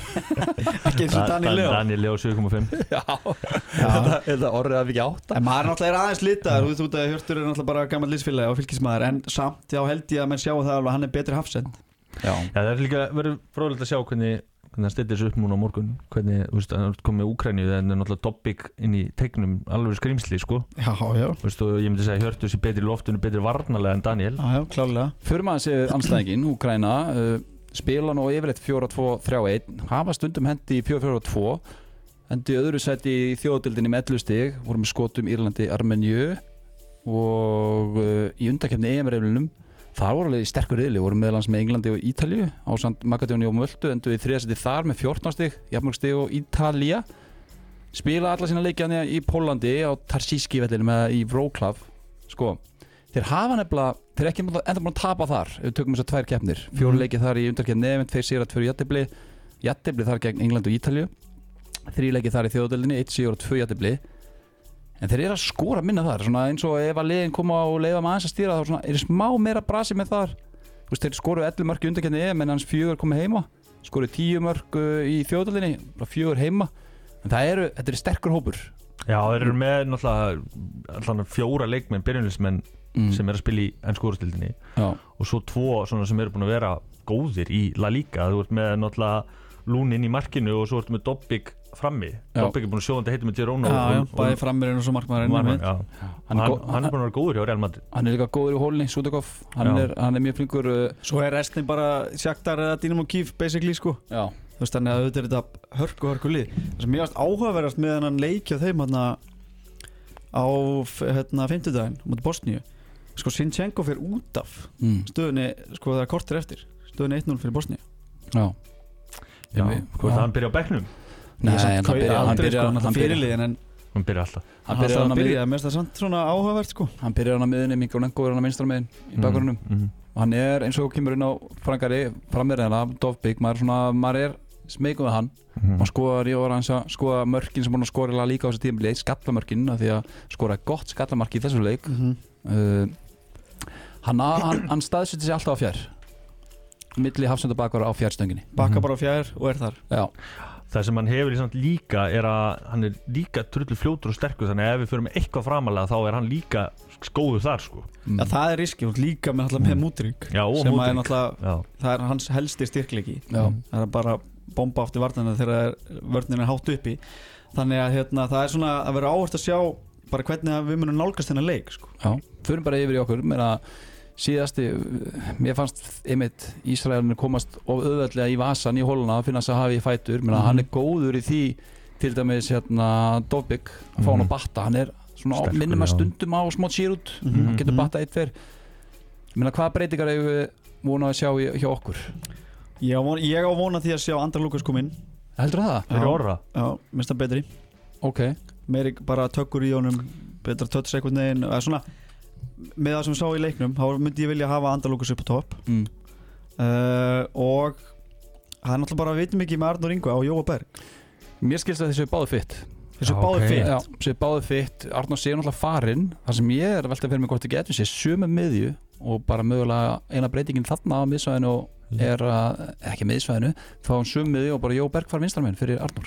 Ekki eins og Daniel Leo Daniel Leo sjö komma fimm Já Þetta orðið að við ekki átta En maður er náttúrulega aðeins litaður Þú veit að Hjörtur er náttúrulega bara gammal liðsfélagi og fylkismæður En samt, já, held ég að menn sjá það alveg Hann er betri hafsend Já Það er líka verið fróðilegt að sjá hvernig hvernig það stillir þessu upp núna á morgun hvernig, þú veist, það kom með Úkraínu það er náttúrulega Dobbik inn í teiknum alveg skrýmsli, sko Já, já Þú veist, og ég myndi segja Hjörtur sé betri í loftinu, betri varnarlega en Daniel Já, já, klárlega Fyrir maður sé andstæðingin, Úkraína uh, spila nú yfirleitt fjóra tvö þrjá eitt hafa stundum hendi í fjóra fjóra tvö hendi í öðru sæti í þjóðdeildinni með ellefu stig, voru með skotum Írlandi, Armeníu og uh, í undankeppni E M-riðlinum það voru alveg sterkur riðli, voru meðlans með Englandi og Ítalíu ásamt Makedóníu og Möltu endur í þriðja sæti þar með fjórtán stig jafnmörg stig og Ítalía spila alla sína leikjana í Pólandi á Tarsíski vellinum eða í Wrocław sko, þeir hafa nefnilega þeir er ekki enda búin að tapa þar ef við tökum þessar tvær keppnir fjóru leikið þar í undankeppni nefnt, tveir sigrar, tvö jafntefli jafntefli þar gegn England og Ítalíu, þrír leikir þar í þjóðdeildinni, eitt sigur og tvö jafntefli, en þeir eru að skora minna þar, svona eins og ef að liðin koma og leiða maður aðeins að stýra þá svona, er smá meira brasi með þar. Þú veist, þeir skoru ellefu mörk í undankeppni E M en hans fjögur komið heima, skoru tíu mörk í þjóðdeildinni, bara fjögur heima, en það eru, þetta er sterkur hópur. Já, þeir eru með náttúrulega fjóra leikmenn, byrjunliðsmenn mm. sem er að spila í ensku úrvalsdeildinni og svo tvo svona sem eru búin að vera góðir í La Liga. Þú ert með náttúrulega Lúnin í markinu og svo ertu með Dobbik frammi. Dobbik er búin að sjóða þetta heitum með Girona. Já, já, bæði framirinn og svo markmaðurinn. Hann, hann, hann er búin að vera góður hjá Real Madrid. Hann er líka góður í hólni, Sudakov. Hann er, hann er mjög flinkur. Svo er restin bara Shakhtar eða Dynamo Kyiv basically sko. Já. Þú veist, þannig að auðvitað er þetta hörku hörku lið. Það sem ég varst áhugaverðast með hann leikja þeim hérna á hérna fimmtudaginn mútið Bosníu. Sko Sinchenko fer út af mm. stöðunni, sko það er kortir eftir. Stöðunni eitt núll fyrir Bosníu. Já. Já, hvað það hann byrja á bekknum? Nei, hann byrja hann byrja hann fyrirliðin en hann byrja alltaf. Hann byrja hann byrja, mér finnst það samt svona áhugavert sko. Hann byrjar hann á miðunni, Mikrolenko er hann á vinstra megin í bakgrunum. Mm, mm. Hann er eins og kemur inn á Frankari, frammeirina, Dovbik, maður svona maður er smeykur við hann. Mm. Hann skoðar í orða hans að skoða mörkin sem búin að skora líka á þessu tímabili, skallamörkin af því að skora gott skallamark í þessu leik. Mm. Uh, hann hann, hann staðsetti sig alltaf á fjær. Milli hafsenda bakvara á fjærstönginni. Bakka bara á fjær og er þar. Já. Það sem hann hefur í samt líka er að hann er líka trullu fljótur og sterkur, þannig að ef við förum eitthvað framalega þá er hann líka skóður þar sko. Mm. Já, það er riski, líka með alltaf með Múdrík sem Múdrík. er náttúrulega, það er hans helsti styrkleiki. Já. Það er bara bomba átt í varnarna þegar vörnin er hátt uppi. Þannig að hérna, það er svona að vera áherslu að sjá bara hvernig við munum nálgast þennan leik sko. Já, förum bara yfir í okkur með að síðasti, mér fannst einmitt Ísraelinu komast of auðveldlega í vasan í hóluna að finna Sahavi í fætur. Menna, mm. hann er góður í því til dæmis hérna, Dobbik að fá hann að batta. Hann er svona minnum að stundum á smá sírút, mm -hmm. hann getur batta eitt fyrr. Hvaða breytingar hefur við vonað að sjá í, hjá okkur? Ég á, von, ég á vonað því að sjá Andra Lukas kom inn. Heldur það? Fyrir orra? Já, minnst það betri. Ok. Meiri bara tökkur í honum, betra touch einhvern veginn, eða svona með það sem við sá í leiknum, þá myndi ég vilja hafa Andra Lukas upp á topp. Mm. Uh, og það er náttúrulega bara að vitum ekki með Arnór Ingva og Jóa Berg. Mér skilst að þessu er báði fitt. Þessu er báði fitt? Já, þessu er báði fitt. Arnór sé náttúrulega farinn. Það sem ég er veltað fyrir mig hvort að getum sé sömu miðju og bara mögulega eina breytingin þarna á miðsvæðinu er að, ekki miðsvæðinu, þá hann sömu miðju og bara Jóa Berg far vinstramenn fyrir Arnór.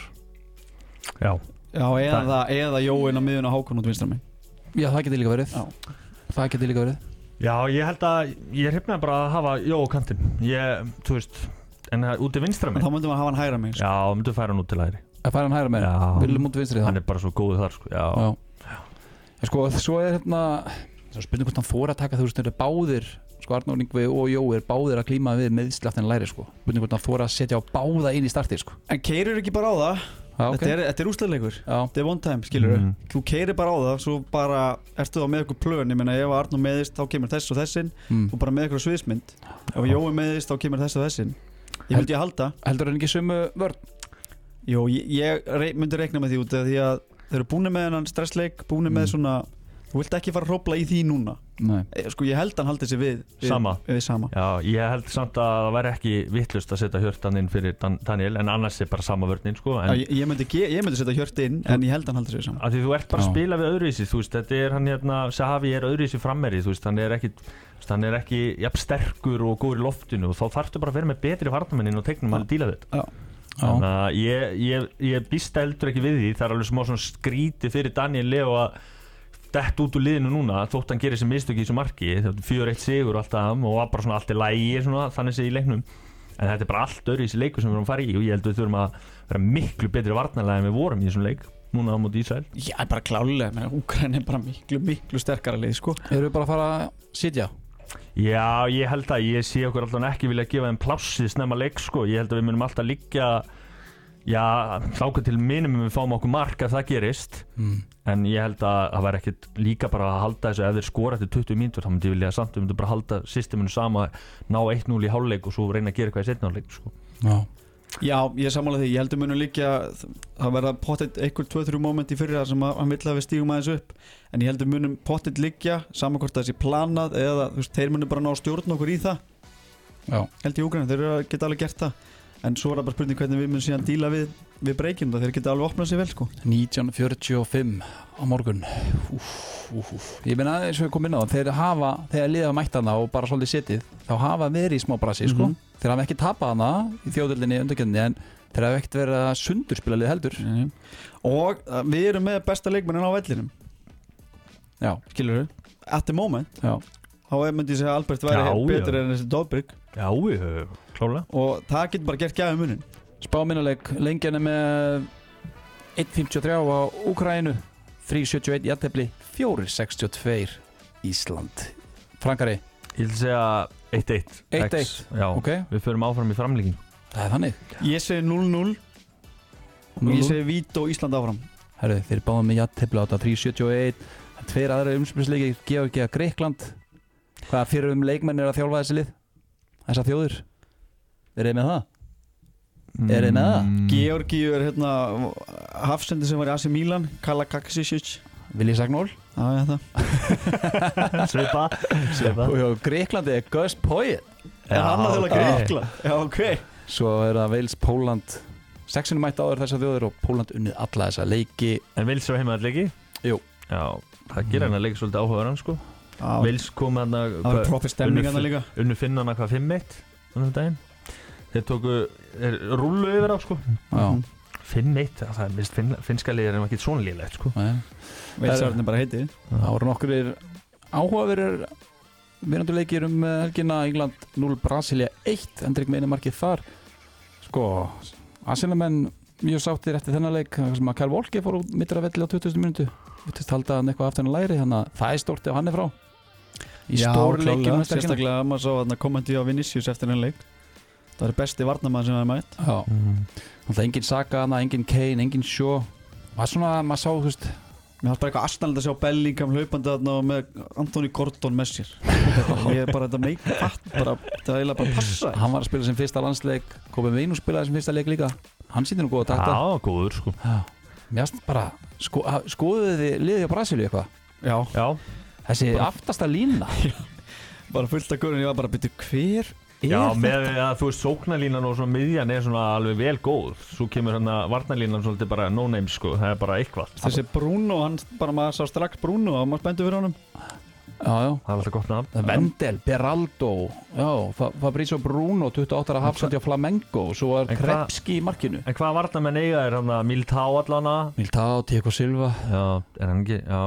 Já. Já, eða, eða Jóin á miðjun og Hákon út vinstramenn. Já, það getur líka verið. Já. Það getur líka verið. Já, ég held að ég er hrypnað bara að hafa Jó á kantinn. Ég, þú veist, en út í vinstra megin. Þá myndum við að hafa hann hægra megin. Sko. Já, myndum við færa hann út til hægri. Að færa hann hægra megin? Já. Viljum út vinstri þá? Hann er bara svo góður þar, sko. Já. Já. En sko, svo er hérna, svo spurning hvort hann fór að taka, þú veist, þeir eru báðir, sko Arnór Ingvi og Jó er báðir að klíma við meðslaftin læri, sko. Spurning hvort hann fór að setja á báða inn í starti, sko. En keirur ekki bara á það? Ah, okay. Þetta er, þetta er úrslagleikur, þetta er one time, skilur mm. Þú keirir bara á það, svo bara ertu þá með eitthvað plön, ég meina ef Arnór meðist þá kemur þess og þessin mm. og bara með eitthvað sviðsmynd. Ef Jói meðist þá kemur þess og þessin. Ég myndi að halda. Heldur hann ekki sömu vörn? Jó, ég, ég rey, myndi reikna með því út af því að þeir eru búinir með hennan stressleik, búinir mm. með svona, þú vilt ekki fara að hrópla í því núna. Nei. Sko ég held hann haldi sig við, við, sama. við sama. Já, ég held samt að það væri ekki vittlust að setja Hjörtan inn fyrir Dan- Daniel en annars er bara sama vörnin sko. En Já, ég, ég myndi, ég myndi setja Hjört inn en ég held hann haldi sig við sama. Af því þú ert bara Já. að spila við öðruvísi, þú veist, þetta er hann hérna, Sahavi er öðruvísi frammeri, þú veist, hann er ekki, hann er ekki jafn sterkur og góður í loftinu og þá þarftu bara að vera með betri varnarmennin og teiknum að díla við þetta. Já. Þannig að ég, ég, ég býst heldur ekki við því, það er alveg smá svona skríti fyrir Daniel Leo að dett út úr liðinu núna þótt hann gerir þessi mistök í þessu marki fjögur eitt sigur og allt það og bara svona allt í lagi svona, þannig sé í leiknum en þetta er bara allt öðru í þessi leiku sem við erum að fara í og ég held að við þurfum að vera miklu betri varnarlega en við vorum í þessum leik núna á móti Ísrael. Já, bara klálega, menn Úkraína er bara miklu, miklu sterkara lið sko. Erum við bara að fara að sitja? Já, ég held að ég sé okkur alltaf ekki vilja gefa þeim plássið snemma leik sko, ég held að við munum alltaf liggja Já, þáka til minimum við fáum okkur mark ef það gerist mm. en ég held að það væri ekkert líka bara að halda þessu ef þeir skora eftir tuttugu mínútur þá myndi ég vilja samt, við myndum bara halda systeminu sama ná eitt núll í hálfleik og svo reyna að gera eitthvað í seinni hálfleik sko. Já. Já, ég er sammála því, ég held að munum líka það verða pottet einhver tvö þrjú moment í fyrra sem að, hann vill að við stígum aðeins upp en ég held að munum pottet liggja saman hvort það sé planað eða þú veist, þeir munum bara ná stjórn okkur í það Já. Held ég Úkraína, þeir geta alveg gert það en svo er það bara spurning hvernig við munum síðan díla við, við breykinu þeir geta alveg opnað sér vel sko. nítján fjörutíu og fimm á morgun úf, úf, úf. Ég meina eins og við komum inn á þeir hafa, þegar liða mættana og bara svolítið setið þá hafa verið í smá brasi sko. mm-hmm. Þeir hafa ekki tapað hana í þjóðdeildinni undankeppninni en þeir hafa ekkert verið að sundurspila lið heldur mm-hmm. og uh, við erum með besta leikmennin á vellinum já, skilur þú, at the moment já. þá myndi ég segja að Albert væri Já, betur já. en þessi Dobrik Já, ég, klálega og það getur bara gert gæði munin Spáminnuleik lengjan er með eitt fimmtíu og þrjú á Úkraínu þrjú sjötíu og eitt jafntefli fjögur sextíu og tvö Ísland Frankari Ég vil segja eitt eitt eitt eitt, Já, ok. Við förum áfram í framlíking Það er þannig ég segi núll núll og ég segi Vító Ísland áfram Herru, þeir báðum með jafntefli á þetta þrjú sjötíu og eitt Tveir aðra umspilsleikir Georgia Grikkland Hvaða fyrir um leikmenn er að þjálfa þessi lið? Þessar þjóðir Er þið með það? Er þið með það? Georgíu er hérna hafsendi sem var í A C Milan Kala Kaksisic Vil ég sagna ól? Já, ég það Svipa Svipa Og hjá Greiklandi er Gus Poyet Er hann að þjóla Greikland? Já, ok Svo er það Wales, Póland Sexinu mætti áður þessar þjóðir og Póland unnið alla þessa leiki En Vils var heima að leiki? Jú Já, það gerir hann að leiki svolítið áhugaðan sko Já. Vils kom hann að Það var profi stemning hann líka Unnu finna hann að hvað fimm eitt Þannig daginn Þeir tóku er, rullu yfir á sko Já fimm eitt, það er mist fin, finska liðir en ekki svona liðlegt sko Veitsarðin bara heiti Það voru nokkur áhugaverðir vinandi leikir um helgina England núll, Brasilia eitt Endrik með einu markið þar Sko, Arsenalmenn mjög sáttir eftir þennan leik sem að Kyle Walker fór út mittur af velli á tuttugustu mínútu Vittist halda hann eitthvað aftur hann læri þannig að það er stórt ef hann er frá Í stór leikjum sérstaklega að maður sá að kommenti á Vinicius eftir hennan leik Það er besti varnarmann sem það er mætt Já, mm. Alltaf engin Saka hana, engin Kane, engin Shaw Var svona, maður sá, þú veist Mér fannst bara eitthvað astanlega að sjá Bellingham hlaupandi þarna og með Anthony Gordon með sér Ég er bara, þetta meik fatt bara, það er eiginlega bara að passa Hann var að spila sem fyrsta landsleik Kobi Meinu spilaði sem fyrsta leik líka Hann sýnir nú góða takta Já, góður sko Já, mér finnst bara, sko, skoðuðu þið liðið á Brasilíu eitthvað Já, Já. Þessi bara, aftasta lína bara fullt af gurin, ég var bara að byrja hver Já, með að þú veist sóknarlínan og svona miðjan er svona alveg vel góð Svo kemur hann að varnarlínan svolítið bara no name sko, það er bara eitthvað Þessi Bruno, hann bara maður sá strax Bruno og maður spenntu fyrir honum Já, já Það er alltaf gott nafn Vendel, Beraldo, já, Fabrizio Bruno, tuttugu og átta ára hafsandi á Flamengo Svo var Krepski í markinu En hvað varnarmenn eiga er hann að Militao allana Militao, Tiago Silva Já, er hann ekki, já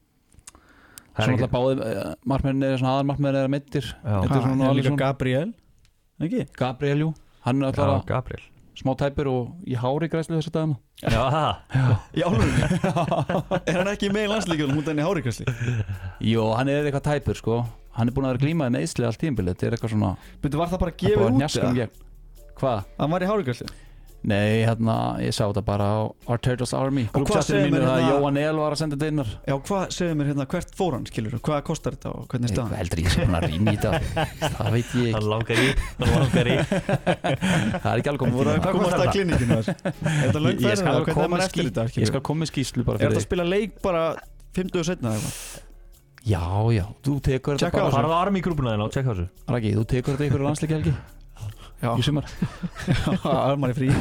Svona alltaf báði, markmennin er svona aðar markmennin er að meittir Það er líka Gabriel Ekki? Gabriel, jú, hann er Já, alltaf Gabriel smá tæpur og í hári græslu þessu dagana Já, það Í álunum Er hann ekki með í landslíkjum hún þannig hári græsli? Jú, hann er eitthvað tæpur sko Hann er búin að vera glímaði með eðsli allt tímabilið Þetta er eitthvað svona Byrju, var það bara að gefa út eða? Hvað? Hann var í hári græsli? Nei, hérna, ég sá þetta bara á Arturtles Army Grúpsættinu mínu að Jóhann El var að senda þetta innar Já, hvað segir mér hérna, hvert fór hann, skilur hvað kostar þetta og hvernig er staðan? Ég heldur ég sem hann að rýna í þetta Það veit ég Hann langar í Hann langar í Það er ekki alveg komið tíma Hvað kostar það klinikinu þess? Er þetta löng Ég skal ferð eða hvernig er koma maður með eftir þetta? skýrslu Ég skal koma með skýrslu bara Er fyrir þetta að spila leik bara fimmtíu og setna eða eitthvað? Já, já, þú tekur þetta Tjekka á bara Farðu á Army grúpuna þinn og tjekka þessu Raki, þú tekur þetta ykkur landsleiki helgi Í sumar Armar í frí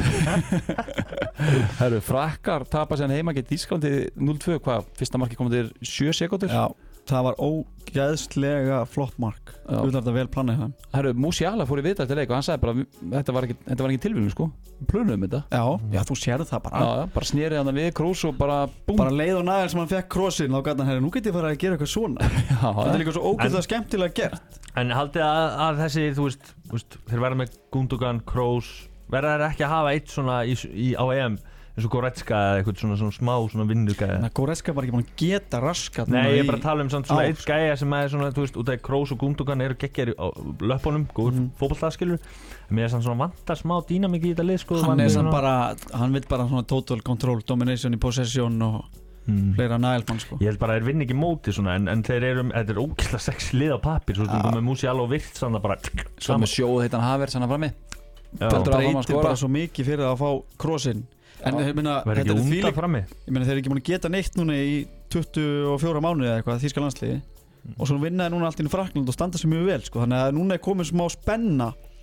Herru, frakkar tapa sér heima getið Ísklandi núll tvö Hvað, fyrsta marki komið til sjö sekúndur Já, það var ógæðslega flott mark Þú þarf þetta vel planið það Herru, Musiala fór í viðtal til leik og hann sagði bara Þetta var ekki, þetta var ekki tilvíðum sko Plunum þetta Já, já, þú sérðu það bara Já, já, bara snerið hann við Kroos og bara búm Bara leið og næðil sem hann fekk krossin þá gæti hann, herri, nú get ég fara að gera eitthvað svona Já, Þetta er líka svo ógæðslega skemmtilega gert En haldið að, að þessi, þú veist, þú veist Þeir verða með Gundogan, Kroos Verða þeir ekki að hafa eitt svona í, í, á E M eins og Goretzka eða eitthvað svona, svona smá svona vinnugæði Þannig að Goretzka var ekki búin að geta raskat Nei, ég er bara að tala um svona, svona eitt gæja sem er svona, þú veist, út af Kroos og Gundogan eru geggjari á löpunum, góður mm. fótboltaskilur en mér er svona vantar smá dýnamík í þetta lið sko, Hann er svona bara, hann vil bara svona total control, domination í possession og mm. fleira nælmann sko Ég held bara að þeir vinna ekki móti svona en, en þeir eru, þetta er ógeðslega sex lið á pappir svo þetta er með Musiala og Wirtz þannig að bara Svo með sjóð heitan Havertz hann frammi Það breytir bara svo mikið fyrir að fá krossinn En ég meina, þetta er undan frammi Ég meina, þeir eru ekki búin að geta neitt núna í tuttugu og fjóra mánuði eða eitthvað þýska landsliði mm. og svo vinnaði núna allt inn í Frakkland og standa sér mjög vel sko. Þannig að núna er komið smá spenna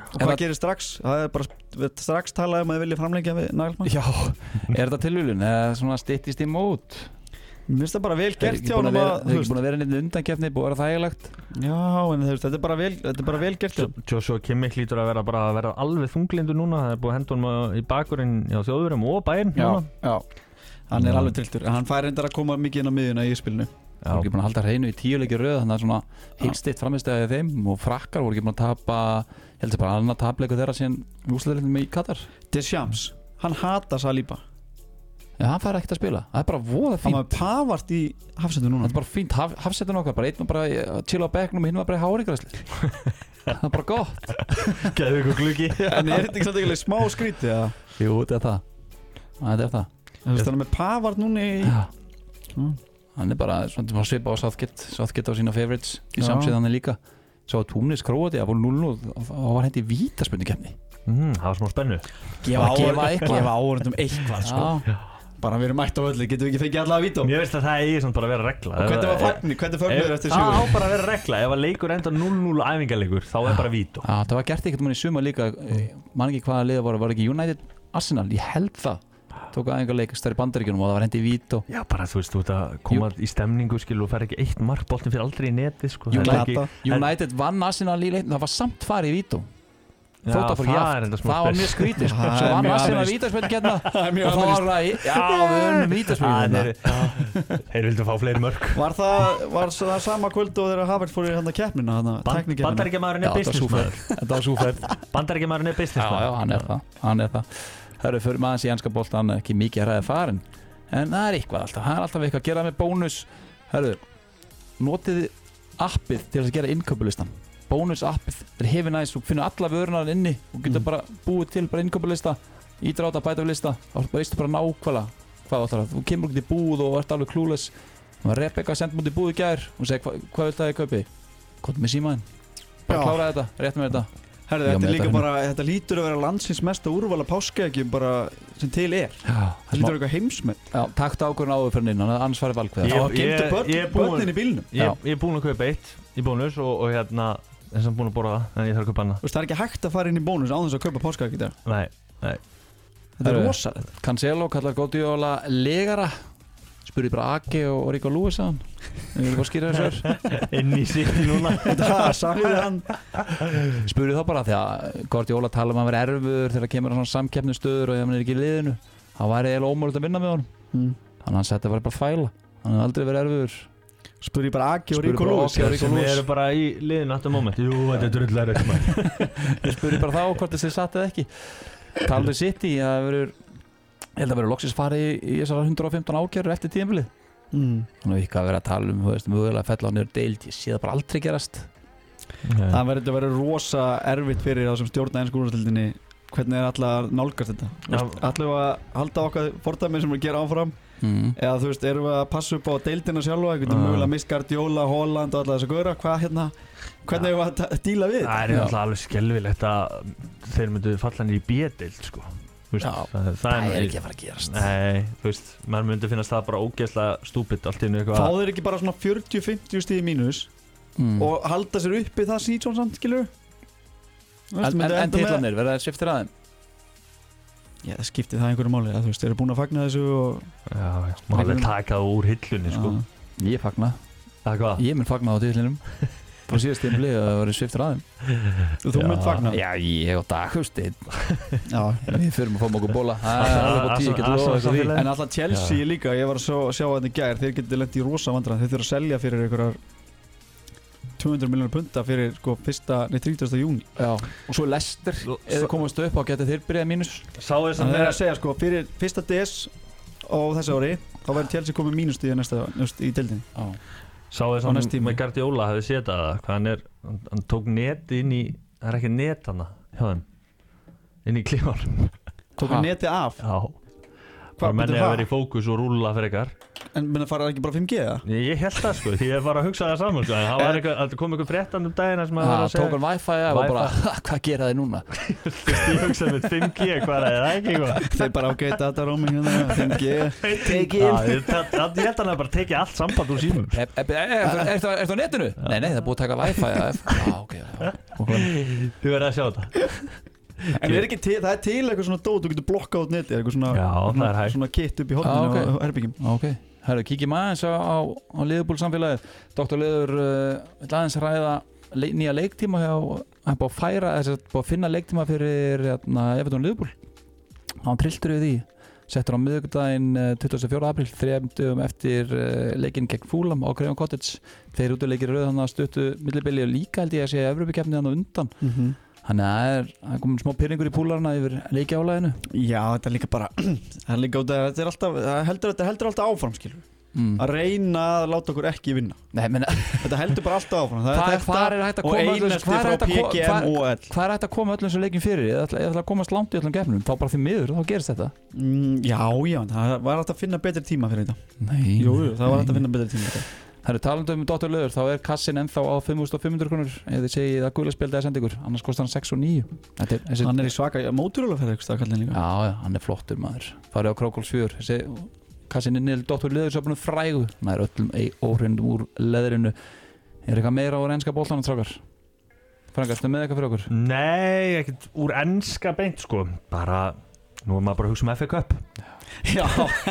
Og hvað gerir strax? Það er bara strax talað um að þið vilja framlengja við Nagelsmann. Já, er þetta tilvílun eða svona styttist í mót? Mér finnst það bara vel gert hjá honum að að það er ekki búin að vera neitt undankeppni, búin að vera þægilegt. Já, en þú veist, þetta er bara vel, þetta er bara vel gert hjá honum. Joshua Kimmich lítur að vera bara að vera alveg þunglindur núna. Það er búið að henda honum í bakurinn hjá Þjóðverjum og Bayern núna. Já, já, hann er alveg trilltur. En hann fær reyndar að koma mikið inn á miðjuna í spilinu. Það voru ekki búin að halda hreinu í tíu leiki röð, þannig að svona heilstitt framistæðið þeim og frakkar voru ekki búin að tapa, ég held að bara annar tapleiku þeirra síðan úrslitadeildinni í Katar. Deschamps, hann hata Saliba. Já, hann fær ekkert að spila. Það er bara voða fínt. Hann var Pavard í hafsetu núna. Þetta er bara fínt, Haf, hafsetin okkar, bara einn var bara að chilla á bekknum og hinn var bara í hárigræsli. Það er bara gott. Gæðu ykkur gluggi. En er þetta ekki samt ekki smá skrítið eða? Jú, þetta er það. Þetta er það. Þú veist, hann er með Pavard núna í... Já. Mm. Hann er bara svona svipa á Southgate, Southgate á sína favorites í samsíðan líka. Svo að Túnis Króati, það voru núll núll og það var hendi vítaspyrnukeppni. Mm, það var smá spennu. Gefa gefa eitthvað. Gefa áhorfendum eitthvað, sko. Já. Bara við erum mætt á öllu, getum við ekki fengið alla að vító? Mér veist að það eigi samt bara að vera regla. Og hvernig var fagni, hvernig fögnuður eftir Það á sigur? bara að vera regla. Ef að leikur enda núll núll æfingarleikur, þá er bara vító. Já, það var gert ekkert mann í suma líka, man ekki hvaða liða voru, var ekki United Arsenal, ég held það. Tók aðeins leik stærri Bandaríkjunum og það var hendi í vító. Já, bara þú veist, þú ert að koma í stemningu skil og fer ekki eitt mark, boltinn fyrir aldrei í netið sko. Það er ekki- United vann Arsenal í leiknum, það var samt farið í vító. Já, Fóta fór það jaft, er enda smá það var spes. mjög skrítið sko. Það Svo er vann mjög Arsenal amerískt. vítaspyrnukeppnina Það er mjög og þá var amerískt. það, í- já, við unnum Ah, vítaspyrnukeppnina. þeir- Þeir vildu fá fleiri mörk. Var það, var það sama kvöld og þegar Havertz fór í hann að keppnina, hann að teknikkeppnina? Bandaríkjamaðurinn Já, er þetta var businessmaður. súferð. Þetta var súferð. Bandaríkjamaðurinn er Já, já, businessmaður. hann er það, hann er það. Hörru, fyrir maður í enska boltan, ekki mikið að ræða farin. En það er eitthvað alltaf, það er alltaf eitthvað að gera með bónus. Hörru, notið appið til að gera innkaupulistan. Bónus appið, þeir hefur næst og finnur alla vörunar inni og getur Mm. bara búið til bara innkaupulista, ítir á þetta bæta við lista, þá veistu bara nákvæmlega hvað þú ætlar að, þú kemur út í búð og ert alveg klúles. Rebecca sendi mútið búð í gær og segi hva, hvað vil það ég kaupi? Kóttu með símaðinn, bara Já. klára þetta, rétt með þetta. Herðu, Já, þetta með er líka þetta bara, þetta lítur að vera landsins mesta úrvala páskaeggjum bara sem til er. Já, Það lítur að vera eitthvað heimsmet. Já, taktu ákvörðin áður fyrir inn, annars farið valkveða. Ég- Það var geymdu ég- börn, ég er búinn- börnin í bílnum. Ég ég er búinn að kaupa eitt í bónus og, og hérna, þess að búinn að borða það, en ég þarf að kaupa annað. Þú veist, það er ekki hægt að fara inn í bónus á þess að kaupa páskaegg í dag. Nei, nei. Þetta er Herðu, rosalegt. Cancelo kallar Guardiola legara. Spurði bara Ake og Rico Lewis að hann. Ég vil bara skýra þessu. Inn í City núna. Það sagði hann. Spurði þá bara því að Guardiola tala um að hann vera erfur þegar kemur á svona samkeppnisstöður og ef hann er ekki í liðinu. Það væri eiginlega ómögulegt að vinna með honum. Mm. Þannig að hann setti að vera bara að fæla. Hann hefði aldrei verið erfur. Spurði bara Aki og Spurði Rico bara Lewis. Ake og Rico Sem Lewis. eru bara í liðinu at the moment. Jú, þetta er drullar eitt maður. Ég spurði bara þá hvort þessi satt eða ekki. Taldu City, það verður, ég held að verður loksins farið í, í þessar hundrað og fimmtán ákjörur eftir tímabilið. Mm. Þannig að við ekki að vera að tala um, þú veist, mögulega að fella á niður deild. Ég sé það bara aldrei gerast. Það verður þetta verður rosa erfitt fyrir þá sem stjórna ensku úrvalstildinni. Hvernig er alltaf að nálgast þetta? Já. Ætlum við að halda okkar fordæmi sem við gera áfram? Mm. Eða þú veist, erum við að passa upp á deildina sjálfa? Við getum Já. mögulega mist Guardiola, Holland og alla þess að góra. Hvað hérna, hvernig erum við að ta- díla við Það er þetta? alltaf alveg skelvilegt að þeir myndu falla hann í B-deild sko. Þú veist, Já, það, það Það er er ekki að fara að gerast. Nei, þú veist, maður myndi finnast það bara ógeðslega stúpid allt í einu eitthvað. Fá þeir ekki bara svona fjörutíu til fimmtíu stíði mínus Mm. og halda sér uppi það síðan samt, skilur? En, en, en titlanir, verða það sviftir aðeim? Já, það skiptir það einhverju máli. Þú veist, þeir eru búin að fagna þessu og... Já, já, maður alveg taka það úr hillunni sko. Já. Ég fagna. Það er hvað? Ég mun fagna á titlinum. Frá síðast tímabili að það verði sviftir aðeim. Þú þú Já. mynd fagna? Já, ég og Daghusteinn. Já. Við förum að fá okkur bóla. Það er Arsenal- alveg á tíu, getur Arsenal- lofa þessu því. Arsenal- En alltaf Chelsea líka, ég var að sjá, sjá þetta í gær, þeir getur lent í rosa vandræðum. Þeir þurfa að selja fyrir einhverjar tvö hundruð miljónir punta fyrir sko fyrsta, nei þrítugasta júní. Já. Og svo Leicester, eða komast upp á geta þeir byrjað mínus. Sá þess Þannig að að það er að segja sko, fyrir fyrsta des á þessu ári, þá verður Chelsea komið mínustíði næsta, næst, í deildinni. Já. Sá þess á næsta að tíma. með Guardiola hefði séð það hvað hann er, hann, hann tók neti inn í, það er ekki net hana hjá þeim, inn í klímar. Tók Ha? hann netið af. Já. Hvað Bara menni betur að það? vera í fókus og rúlla fyrir ykkar. En menn að fara ekki bara fimm G eða? Ég, ég held það sko, því ég var að hugsa það saman sko, en það var eitthvað, það kom eitthvað fréttan um daginn sem að Já, var að segja tók hann Wi-Fi og bara, hvað gera þið núna? Ég hugsaði með fimm G, hvað er það ekki eitthvað? Þeir bara ok, data roaming hérna, fimm G Take in Ég held að hann að bara tekið allt samband úr símum Er það á netinu? Nei, nei, það er búið að taka Wi-Fi Já, ok Þú verður að sjá þetta En er ekki til, það er til eitthvað svona dót, þú getur blokkað út neti, eitthvað svona, Já, það er hægt. svona kit upp í hotninu Já, ok. og herbyggjum. Ok, herru, kíkjum aðeins á, á, á Liverpool samfélagið doktor Leður uh, vill aðeins ræða le, nýja leiktíma hjá hann búið að færa, þess að búið að finna leiktíma fyrir hérna, Everton Liverpool hann trilltur við því settur á miðvikudaginn uh, tuttugasta og fjórða apríl þremur dögum eftir uh, leikinn gegn Fulham á Craven Cottage þeir útileikir rauð hann að stuttu millibili og líka held ég að sé Evrópukeppni hann á undan Mm -hmm. Þannig að það er, það er komin smá pyrringur í púlarna yfir leikjálæðinu. Já, þetta er líka bara, það er líka, þetta er alltaf, það heldur, þetta heldur alltaf áfram, skilur. Mm. Að reyna að láta okkur ekki vinna. Nei, menn, Þetta heldur bara alltaf áfram. Það Hvar- er hvar er hægt að og koma öllum- einelti hvar er frá hægt að P ko- G M hvar- og L. hvað er hægt að koma öllum þessu leikin fyrir? Ég ætla, ég ætla að komast langt í öllum gefnum, þá bara því miður, þá gerist þetta. Mm, já, já, það var alltaf að finna betri tíma fyrir þetta. Nei. Jú, jú, það var alltaf að finna betri tíma fyrir þetta. Það eru talandi um doktor Leður, þá er kassin ennþá á fimm þúsund fimm hundruð krónur ef þið segið að gula spjaldi að senda ykkur, annars kostar hann sex og níu. Þetta er, þessi, Hann er í svaka, móturöluferð eitthvað kallinn líka. Já, já, hann er flottur maður. Farið á Krókóls fjör, þessi kassin er niður doktor Leður söpnum frægu, hann er öllum óhrindum úr leðrinu. Er eitthvað meira á enska boltanum, strákar? Frank, ertu með eitthvað fyrir okkur? Nei, ekkert úr enska beint sko, bara, nú er maður bara að hugsa um F A Cup. Já,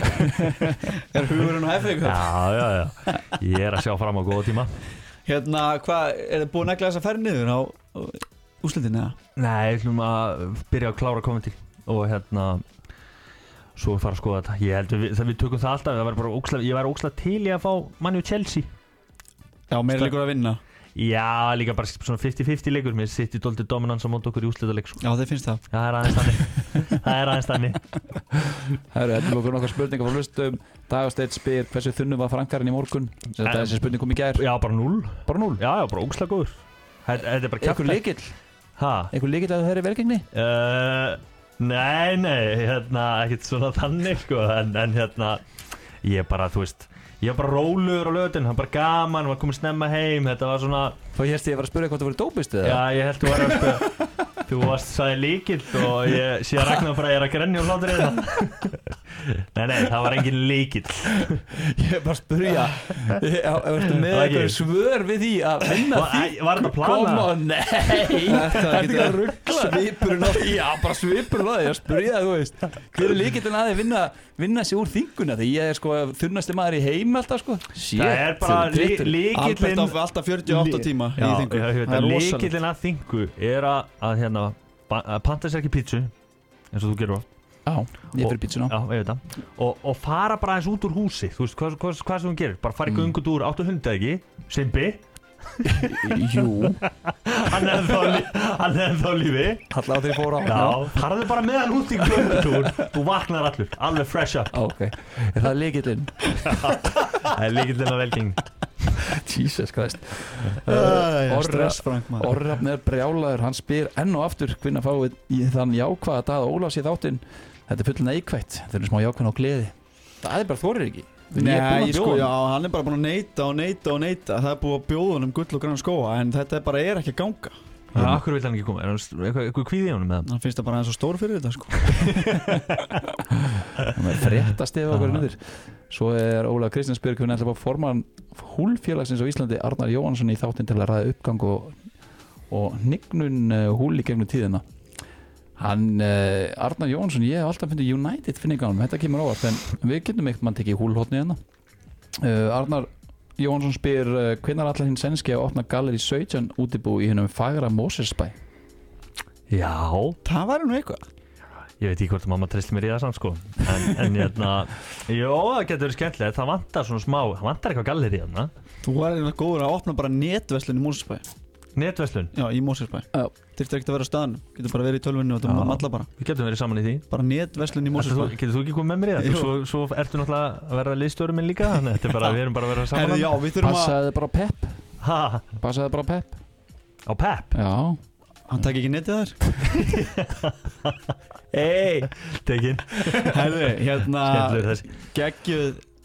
er hugurinn á F A Cup? Já, já, já, ég er að sjá fram á góða tíma. Hérna, hvað, er þið búin að negla þess að ferð niður á úrslitin eða? Nei, ég ætlum að byrja að klára kommentir og hérna, svo fara að skoða þetta. Ég held að við, við tökum það alltaf, það var bara óksla, ég var óksla til í að fá Man U Chelsea. Já, meira líkur að vinna. Já, líka bara svona fifty fifty leikur, mér sitt í dóldi dominans á mót okkur í úrslitaleik sko. Já, þeir finnst það. Já, það er aðeins þannig, það er aðeins þannig. Herru, þetta er okkur nokkar spurningar frá hlustum. Dagasteit spyr hversu þunnu var Frankarinn í morgun. Þetta er þessi spurning kom í gær. Já, bara núll. Bara núll. Já, já, bara óksla góður. Þetta þetta er bara Einhver lykill? Hæ? Einhver lykill að það er velgengni? Uh, nei, nei, hérna, ekkert svona þannig sko, en, en hérna, ég bara, þú veist, ég var bara rólegur á laugardaginn, það var bara gaman, var komin snemma heim, þetta var svona, Þá hérst ég að vera að spyrja hvort þú voru dópist eða? já, ég held þú var að spila, þú varst, sagði líkill og ég sé að Ragnar bara, ég er að grenja og hlátur í það. Nei, nei, það var engin líkill. Ég er bara að spyrja, ertu með eitthvað svör við því að vinna Var- því? æ, var þetta planað? Koma, nei, þetta er ekki að ruggla. Svipurinn á því, já, bara svipurinn á því, ég er að spyrja, þú veist. Hver er lykillinn að því vinna, vinna sig úr þinguna? Því ég er sko þunnasti maður í heim alltaf, sko. Shit, Það er bara þú ert þreyttur. Albert líkillinn. á alltaf fjörutíu og átta tíma í Já, þingu. já, Það er rosalegt. líkillinn að þingu er að, að hérna, ba- að panta sér ekki pítsu, eins og þú gerur oft. Já, ég Og- fyrir pítsuna. Já, ég veit það. Og, og fara bara aðeins út úr húsi, þú veist, hvað, hvað, hvað sem hún gerir, bara fara í Mm. göngutúr, áttu hundið ekki, Simbi, Jú, hann er ennþá lí- hann er ennþá á lífi. allavega þegar ég fór á. Já, farðu bara með hann út í göngutúr, þú vaknar allur, alveg fresh up. Ok, er það lykillinn? Það er líkillinn að velgengni. Jesus Christ. Æ, Orra- Stressfrank maður. Orrafn er brjálaður, hann spyr enn og aftur hvenær fáið í þann jákvæða dag Ólafs í þáttinn. Þetta er full neikvætt, þetta er smá jákvæðan á gleði. Það er bara þorir ekki. Ég er búinn Nei, að sko, bjóða já, honum. hann er bara búin að neita og neita og neita. Það er búið að bjóða honum gull og grann skóa, en þetta er bara er ekki að ganga. Akkur vil hann ekki koma, er hann eitthvað, eitthvað kvíði í honum með það? Hann finnst það bara eins og stór fyrir þetta, sko. Hann er fréttast ef okkur nýður. Svo er Ólaf Kristján spyr hvernig ætla að fá formann húlfélagsins á Íslandi Arnar Jóhannsson í þáttinn til að ræða uppgang og, og hnignun uh, húl í gegnum tíðina. Hann, uh, Arnar Jóhannsson, ég hef alltaf fundið United finning á hann, þetta kemur ávart, en við getum eitt mann tekið húlhotni hérna. Uh, Arnar Jóhannsson spyr uh, hvenær allar hinn sænski að opna Gallerí sautján útibú í hennum fagra Mosesbæ. Já, Það væri nú eitthvað. ég veit ekki hvort mamma treysti mér í það samt sko, en, en hérna, jó, það getur verið skemmtilegt, það vantar svona smá, það vantar eitthvað galleri hérna. Þú væri einhverja góður að opna bara netverslun í Mosesbæ. Netverslun, Já, í Mosesbæ. Já. Þyrftir ekkert að vera á staðan. Getur bara verið í tölvunni og Já. það matla bara. við getum verið saman í því. Bara netverslun í Ertu Mosesbæ. þú- Getur þú ekki komið með mér í það? Jú. Svo, svo ertu náttúrulega að verða liðstjóri minn líka, þannig að þetta er bara, við erum bara að vera saman. Herðu, já, við þurfum að... Passaði bara á Pep, Ha, passaði bara á Pep. á Pep? Já, Hann takk ekki netið þar. Hey, tekin. Herðu, hérna... Skemmtilegur þessi. Geggjuð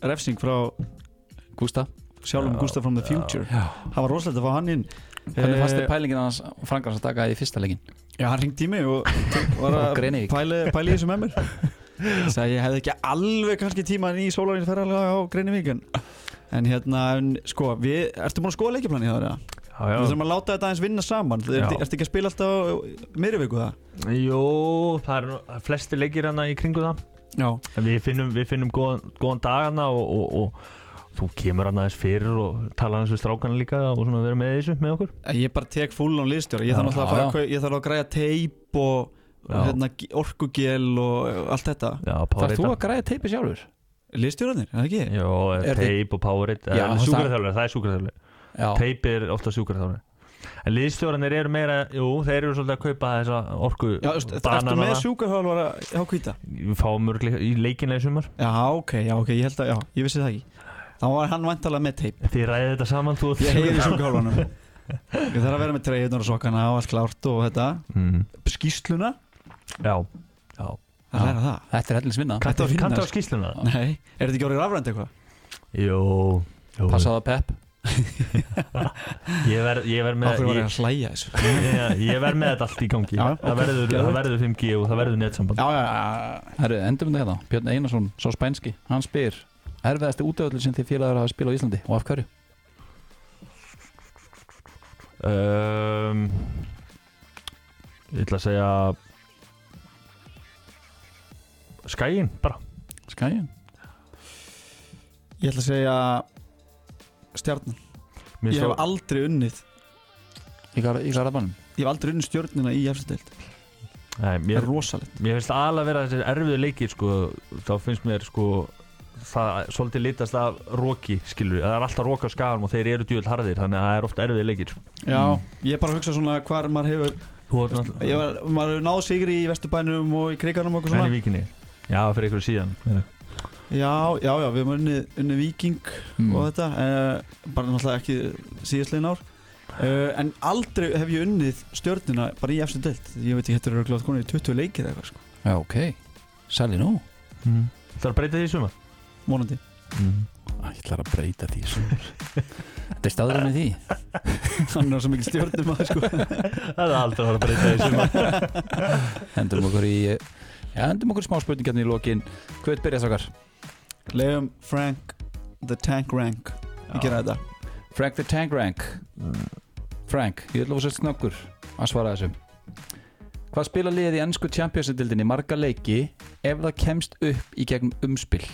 refsing frá Gústa sjálfum Gustaf from the future. Já. Það var rosalegt að fá hann inn. Hvernig fannst þér Eh, pælingin hans Frankars að taka í fyrsta leikin? Já, hann ringdi í mig og var Frá að Grenivík. pæli, pæli í þessu með mér. Þess að ég hefði ekki alveg kannski tíman í sólarinn ferðarlega á Grenivík en, en hérna, en, sko, við, ertu búin að skoða leikjaplan í það? Já, Við já. þurfum að láta þetta aðeins vinna saman. Já. Ertu ertu ekki að spila alltaf miðri viku það? Jú, það er nú- flestir leikir hana í kringu það. Já. En við finnum, við finnum góðan, góðan dagana og, og, og þú kemur hann aðeins fyrir og tala aðeins við strákana líka og svona vera með þessu með okkur. Ég bara tek full on liðstjóra. Ég þarf Já, náttúrulega að fara já. að kau- ég þarf að græja teip og, og Já. hérna, orkugel og allt þetta. Já, Þarf þú að græða teipi sjálfur? Liðstjórarnir, er það ekki? Já, Er teip og Powerade. Já, það- Sjúkraþjálfari, það er sjúkraþjálfari. Já, Teip er ofta sjúkraþjálfari. En liðstjóranir eru meira, jú, þeir eru svolítið að kaupa þessa orku Já, ertu með bananana. sjúkarhálfara hjá Hvíta? Við fáum mörglega í leikinlega í sumar. Já, ok, já, ok, ég held að, já, ég vissi það ekki. Þá var hann væntalega með teip. Þið ræðið þetta saman, þú og Ég heyri sjúkarhálfanum. Ég þarf að vera með treyðunar og sokkana og allt klárt og þetta. Mm. Skýsluna, Já, já. það er það. þetta er hellingsvinna. Þetta Kanntu var finnar. kanntu á skýsluna? Nei, er þetta ekki orðið rafrænt eitthvað? Jú, jú. Passaðu að Pep. Ég verð ég verð með Áfyrir var ég ég, að hlæja þessu. ég, ég verð með þetta allt í gangi. Já, það, ok. verður, Geðveikt. það verður fimm G og það verður netsamband. Já, já, já. Herru, endum við þetta. Björn Einarsson, svo spænski, hann spyr erfiðasti útöðull sem þið félagar hafa spilað á Íslandi og af hverju? Um, ég ætla að segja Skæin, bara. Skæin? Ég ætla að segja Stjarnan. Mér Ég svo- hef aldrei unnið Í, gar, í Garðabænum? Ég hef aldrei unnið stjörnina í efstadeild. Nei, Það mér, er rosalegt. mér finnst alveg að vera þessi erfiðu leikir sko, þá finnst mér sko það svolítið litast af roki, skilur það er alltaf roki á skaganum og þeir eru djúvel harðir þannig að það er ofta erfiðu leikir. Já, ég er bara að hugsa svona hvar maður hefur Þú ert náttúrulega ég var, maður hefur náð sigri í Vesturbænum og í Krikanum og eitthvað henni svona. Víkinni. Já, fyrir ykkur síðan. Já, já, já, við hefum unnið, unnið Víking Mm. og þetta uh, bara náttúrulega ekki síðastlegin ár uh, en aldrei hef ég unnið stjörnina bara í efstadeild. Ég veit ekki, þetta eru örugglega konur í tuttugu leikir eða eitthvað sko. Já, ok. Sæli nú. Mm. Það er að breyta því í sumar. Vonandi. Mm. Æ, Ég ætlar að breyta því sumar. Þetta er staðurinn með því. Hann er svo mikið stjörnum að sko. Það er aldrei að fara að breyta því í sumar. Endum okkur í Já, endum okkur í smá spurningarnir í lokin. Hvað vil byrja þakkar? Leifum Frank the Tank Rank að gera þetta. Frank the Tank Rank. Frank, ég ætla að vera snöggur að svara þessu. Hvað spila liðið í ensku Champions-dildinni marga leiki ef það kemst upp í gegnum umspil?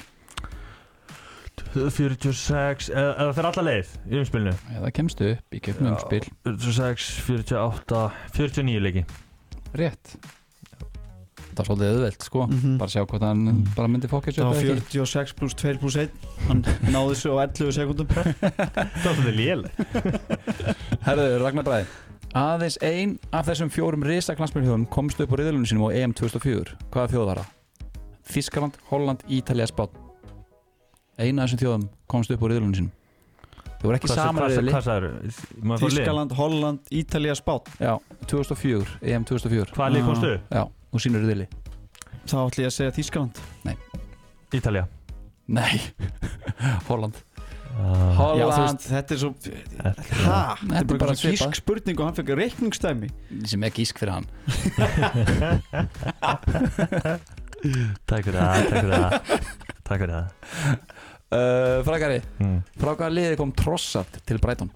fjörutíu og sex, eða eða það fer alla leið í umspilinu. Ef það kemst upp í gegnum umspil. fjörutíu og sex, fjörutíu og átta, fjörutíu og níu leiki. Rétt. Það var svolítið auðvelt, sko. Mhm. Bara sjá hvort hann bara myndi fókja Það var fjörutíu og sex pluss tvö pluss einn. Hann náði þessu á ellefu sekúndum. Það var svolítið léleg. Herðu, Ragnar Bræði. Aðeins ein af þessum fjórum risa knattspyrnuþjóðum komst upp á riðlunum sínum á E M tvö þúsund og fjögur. Hvaða þjóð var það? Þýskaland, Holland, Ítalía, Spánn. Eina af þessum þjóðum komst upp á riðlunum sínum. Þau voru ekki saman að riðli. Hvað sagður? Þýskaland, Holland, Ítalía, Spánn. Já, tvö þúsund og fjögur, E M tvö þúsund og fjögur. Hvað lið komstu? Já, og sínur riðli. Þá ætlum ég að segja Þýskaland. Ítalía. Nei, Holland. Uh, Já, þú Holland. veist, þetta er svo Þetta- Hæ? Þetta er bara bara svona svipað. gísk spurning og hann fekk reikningsdæmi. Sem er gísk fyrir hann. Takk fyrir það, takk fyrir það. Takk fyrir það. Uh, Frækari, Mm. frá hvaða liði kom Trossard til Brighton?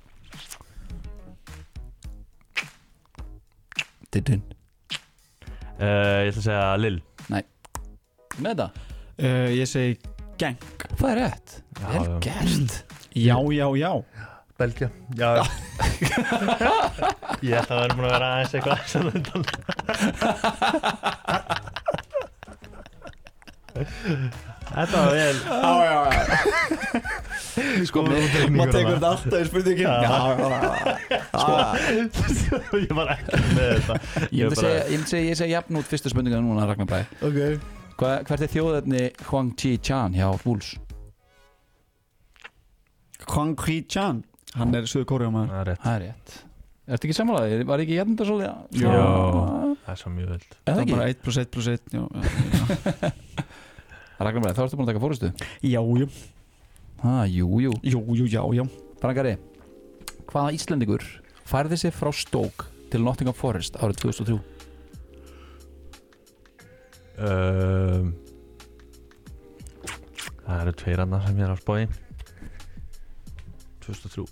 Diddin. Uh, ég ætla að segja Lill. Með það? Uh, ég segi Genk. Það er rétt. Já, Vel já. gert. Já, já, já. Belgia. Já. Ég ætla að vera búin að vera aðeins eitthvað sem undan. Þetta var vel. Já, já, já. Sko, Maður tekur þetta alltaf í spurningin. Já. Já, já, já. Ég var ekki með þetta. Ég myndi segja, ég myndi segja, ég segja jafn út fyrstu spurninguna núna, Ragnar Bræði. Ok. Hva, hvert er þjóðefni Hwang Chi-chan hjá Wolves? Hwang Chi-chan. Hann er Suður Kórea maður. Það er rétt. Það er rétt. Ertu ekki samanlega? Var ekki jafn þetta svolítið? Jó. Já. Það er svo mjög veld. Eða Það er ekki? bara eitt pluss eitt pluss eitt. Já, já. Ragnar Bræði, þá ertu búin að taka fórustu. Já, jú. ah, jú, jú Jú, jú, já, já Frankari, hvaða Íslendingur færði sig frá Stoke til Nottingham Forest árið tvö þúsund og þrjú? um, Það eru tveir annað sem ég er á spói tvö þúsund og þrjú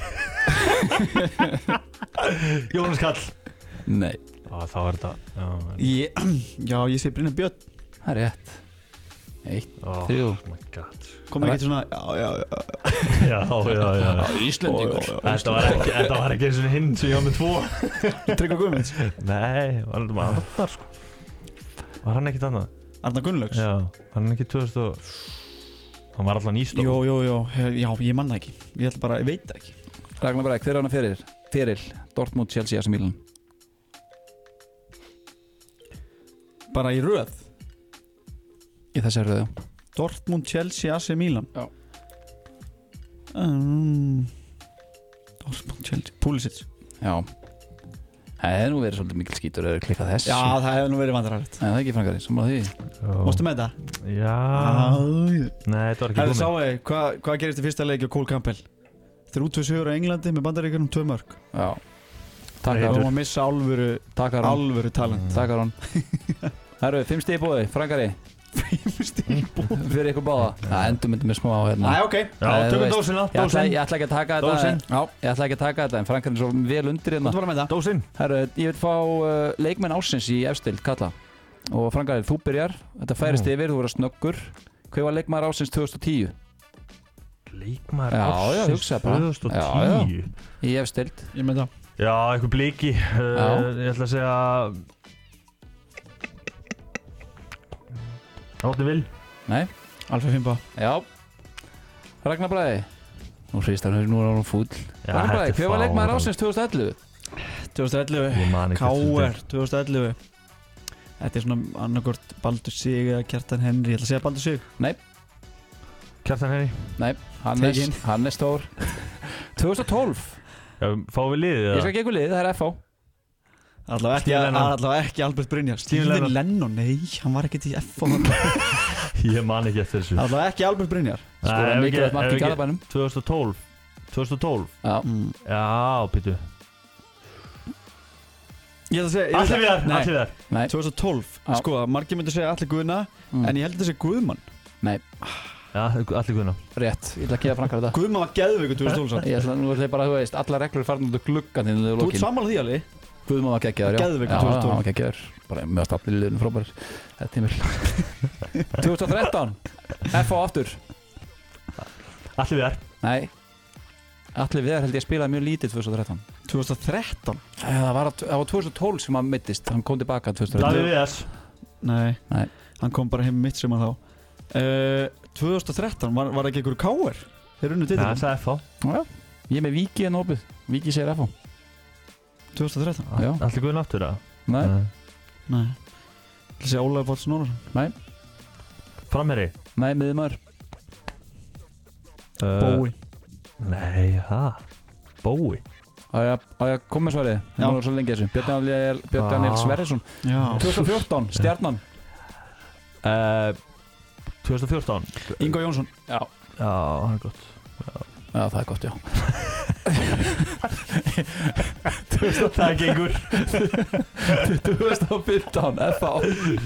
Jónas Kall Nei, Á, þá er þetta Já, ég, Já, ég sé Brynjar Björn það er rétt Eitt, oh, þrjú my god Komið ekki svona Já, já, já Já, já, já, já. Íslendingur Þetta var ekki, þetta var ekki eins og hinn sem ég var með tvo Tryggva Guðmunds Nei, var þetta maður Arnar sko Var hann ekkit annað? Arnar Gunnlaugs Já, hann ekki tvö þúsund og Hann var alltaf nýstók Jú, jú, jú Já, ég manna ekki Ég ætla bara, ég veit það ekki Ragnar Bræk, hver er hana fyrir? Fyrir Dortmund, Chelsea, A C Milan Bara í röð Í þessi röðu Dortmund, Chelsea, A C Milan Já. um, Dortmund, Chelsea Pulisic Já Það hefði nú verið svolítið mikil skítur að klikka þess Já, það hefði nú verið vandrarlegt En það er ekki Frankari, sem að því Mástu með þetta? Já Æ. Nei, þetta var ekki Herðu, komið sáu, hvað hva gerist í fyrsta leiki á Cole Campbell? Þeir eru út við sigur á Englandi með bandaríkjunum tvö mörg Já Það Takkar var hann að missa alvöru Takkar hann Alvöru talent Takkar hann Það eru fimm stig í bóði, Frankari Fyrir ykkur báða Það endur myndum við smá á hérna Æ, ok Já, Nei, þú tökum veist, dósina, Ég ætla, dósin ég ætla ekki að taka þetta Dósin. Já, ég ætla ekki að taka þetta En Frankari er svo vel undir hérna Þú bara með það Dósin Herru, ég vil fá uh, leikmenn ársins í efstild kalla Og Frankari, þú byrjar Þetta færist Ó. yfir, þú verður snöggur Hver var leikmaður ársins tvö þúsund og tíu? Leikmaður Já, já, ársins hugsa bara. tvö þúsund og Já, já. tíu Í efstild Ég með það Já, eitthvað bliki uh, Ég ætla að segja Átni Vil Nei, Alfred Fimba já Ragnar Bræði Nú hristar hann, nú er hann fúll Já, Ragnar Bræði, þetta er hver var leikmaður fáránlegt. ársins tvö þúsund og ellefu? tvö þúsund og ellefu Ég man ekki K eftir R tvö þúsund og ellefu Þetta er svona annarkort Baldur Sig eða Kjartan Henry Ég ætla að segja Baldur Sig Kjartan Henry Nei, Hannes, Tekin. Hannes Þór tvö þúsund og tólf Já, fáum við liðið Ég skal ekki eitthvað lið, það er F H Allavega ekki, Stephen Lennon. allavega ekki Albert Brynjar Stephen Stephen Lennon, nei, hann var ekkert í F H Ég man ekki eftir þessu Allavega ekki Albert Brynjar Skoraði ef mikilvægt ekki- mark ef í ekki- Garðabænum. tvö þúsund og tólf tvö þúsund og tólf Já, mm. Já, býtu Ég ætla að segja ég Allir ætla- við þar, Nei, allir við þar nei tvö þúsund og tólf Já. Sko, margir myndir segja allir Guðna Mm. En ég held að segja Guðmann Já, allir guðna Rétt, ég ætla að gefa Frankar þetta Guðmann var geðveikur tvö þúsund og tólf samt. Ég ætla nú ætla ég bara, þú veist, alla reglur er farin út úr gluggan þinn Þú ert sammála því alveg Guðmann var geggjaður, já Geðveikur Já, tvö þúsund og tólf. hann var geggjaður Bara með að stapla í liðinu frábærir Þetta er tímil tvö þúsund og þrettán F H aftur Allir við þar Nei Allir við held ég að spila mjög lítið tvö þúsund og þrettán tvö þúsund og þrettán Það var, það var tvö þúsund og tólf sem hann mittist Hann kom tilbaka tvö þúsund og þrettán Davíð Viðars Nei, Nei. hann kom bara heim mitt sem að þá uh, tvö þúsund og þrettán, var, var ekki einhver K R? Þeir unnu Það titilum er það F H Já, ég er með Víki en opið Víki segir F H tvö þúsund og þrettán? Já. Allir guðna aftur það Nei, Nei Það sé Ólaður Páll Snorrason Framherri nei, miðumar uh, Bói Nei, það Bói Á ég á ég að koma með svarið Já. Nú er svo lengi þessu Björn Daniel, Björn Daniel Ah. Sverrisson Já tvö þúsund og fjórtán, Stjarnan uh, tvö þúsund og fjórtán Ingo Jónsson Já, Já, það er gott já það er gott, já Það gengur tvö þúsund og fimmtán, F H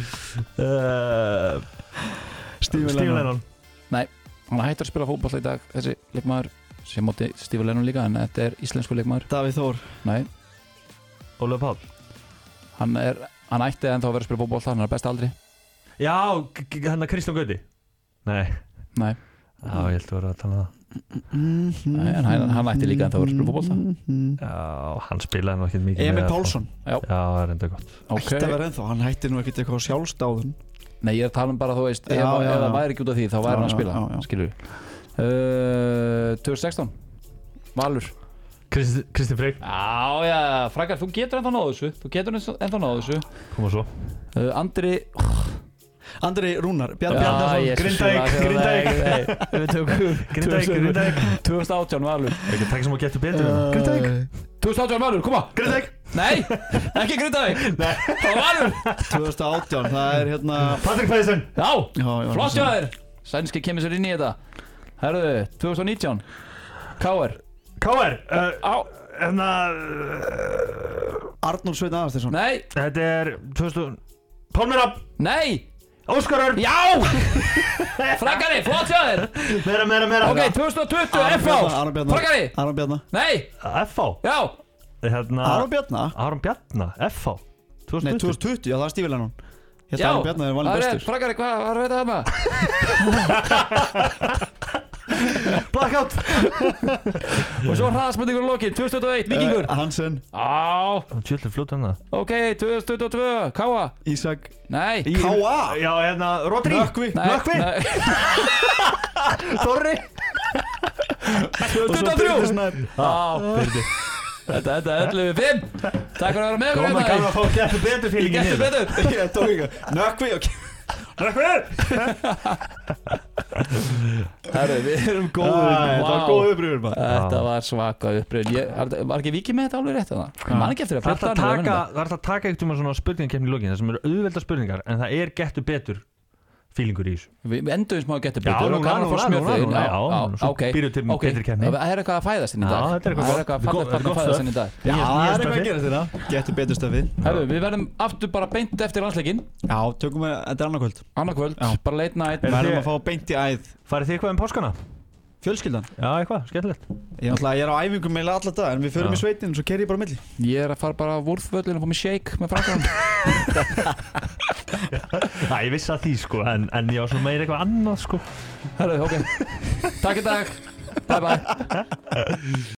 uh, Stephen Stephen Lennon. Lennon Hann hættir að spila fótboll í dag Þessi leikmaður sem móti Stephen Lennon líka En þetta er íslensku leikmaður Davíð Þór Nei, Ólafur Páll hann er Hann ætti ennþá að vera að spila fótboll Hann er best aldri Já, g- g- hann er Kristján Gauti Nei Nei, Já, ég held að vera að tala um það Nei en hann, hann ætti líka ennþá að vera að spila fótboll Já, hann spilaði nú ekkert mikið Emil með F H. Pálsson Já, það er enda gott Ok Ætti að vera ennþá, hann hætti nú ekkert eitthvað á sjálfsdáðun Nei, ég er að tala um bara, þú veist Ef, Já, ef já, það já. væri ekki út af því Þá væri Já, hann að já, spila já, já. Skilur uh, tvö þúsund og sextán Valur Kristi, Kristi Freyr Já, já, Frakkar, þú getur ennþá náðu þessu Þú getur ennþá náðu þessu Koma svo uh, Andri Andri Rúnar, Bjarni Já, Bjarnason Jesus, Grindavík, það- Grindavík. Nei, Við tökum Grindavík, Grindavík tvö þúsund og átján Valur Ekki takk sem að getur betur uh, Grindavík. tvö þúsund og átján Valur, koma Grindavík Nei, ekki Grindavík Það var Valur tvö þúsund og átján, það er hérna Patrik Pæðisen Já, Já, já, flott hjá þér Sænski kemur sér inn í þetta Herðu, tvö þúsund og nítján K R K R uh, Á En að uh, Arnór Sveinn Aðarsteinsson. Nei Þetta er tvö þúsund Pálmi Rafn Nei Óskar Örn Já Frakkari, flott hjá þér Meira, meira, meira Ok, tvö þúsund og tuttugu F H Aron Bjarnar. Frakkari Aron Bjarnar. Nei F H Já Hérna Aron Bjarnar? Aron Bjarnar F H Nei, tvö þúsund og tuttugu, já það er Stífi Lennon. Ég held að Aron Bjarnar er valinn bestur. Frakkari, hvað var þetta þarna? Blackout Og svo hraðaspurningur í lokin tvö þúsund tuttugu og eitt Víkingur Uh, Hansen. Á Tjöldlega fljótt hann það Ok, tvö þúsund tuttugu og tvö Káa Ísak. Nei K A. Já, hérna Rodri Nökkvi. Nei, Nökkvi nei. Þorri Og svo tuttugu og þrjú Birnir Snær. Á Birnir Þetta, þetta er ellefu fimm Takk fyrir að vera með okkur Góðan hérna gaman að fá gettu betur fílingin Gettu betur Ég tók ekki. Nökkvi, ok. Nökkvi Herru, við erum góður Þetta var góð upprýður maður. Þetta var svaka uppröðin Ég var ekki vikið með þetta alveg rétt að það Man ekki eftir að Það er fletta að taka Það er að taka eitt um svona spurningakefni í lokin Það sem eru auðvelda spurningar En það er gettu betur fílingur í þessu Við endum smá að geta Já, betur núna, núna, núna, núna, já, svo býrðu til Ok, betri keppni. það er eitthvað að fæðast inn í Já, dag þetta er eitthvað Það er gott. eitthvað Þetta er fallegt gott að fæðast stuff. inn í dag Já, Nýja- það nýja er eitthvað stöfið. að gera þetta. Getur betur stöfið. Herru, við verðum aftur bara beint eftir landsleikinn Já, tökum við, þetta er annað kvöld. Annað kvöld, Já. bara late night Við Er verðum þið- að fá beint í æð. Farið þið eitthvað um páskana? Fjölskyldan. Já, eitthvað, skemmtilegt Ég, náttúrulega- ég er á æfingum meila alla dag, en við förum Já. í sveitin og svo keiri ég bara á milli. Ég er að fara bara á Vúrþvöllin og fá mig shake með frakkan Já, ég vissi að því sko En, en ég var svona meira eitthvað annað sko Herru, ok Takk í dag Bye bye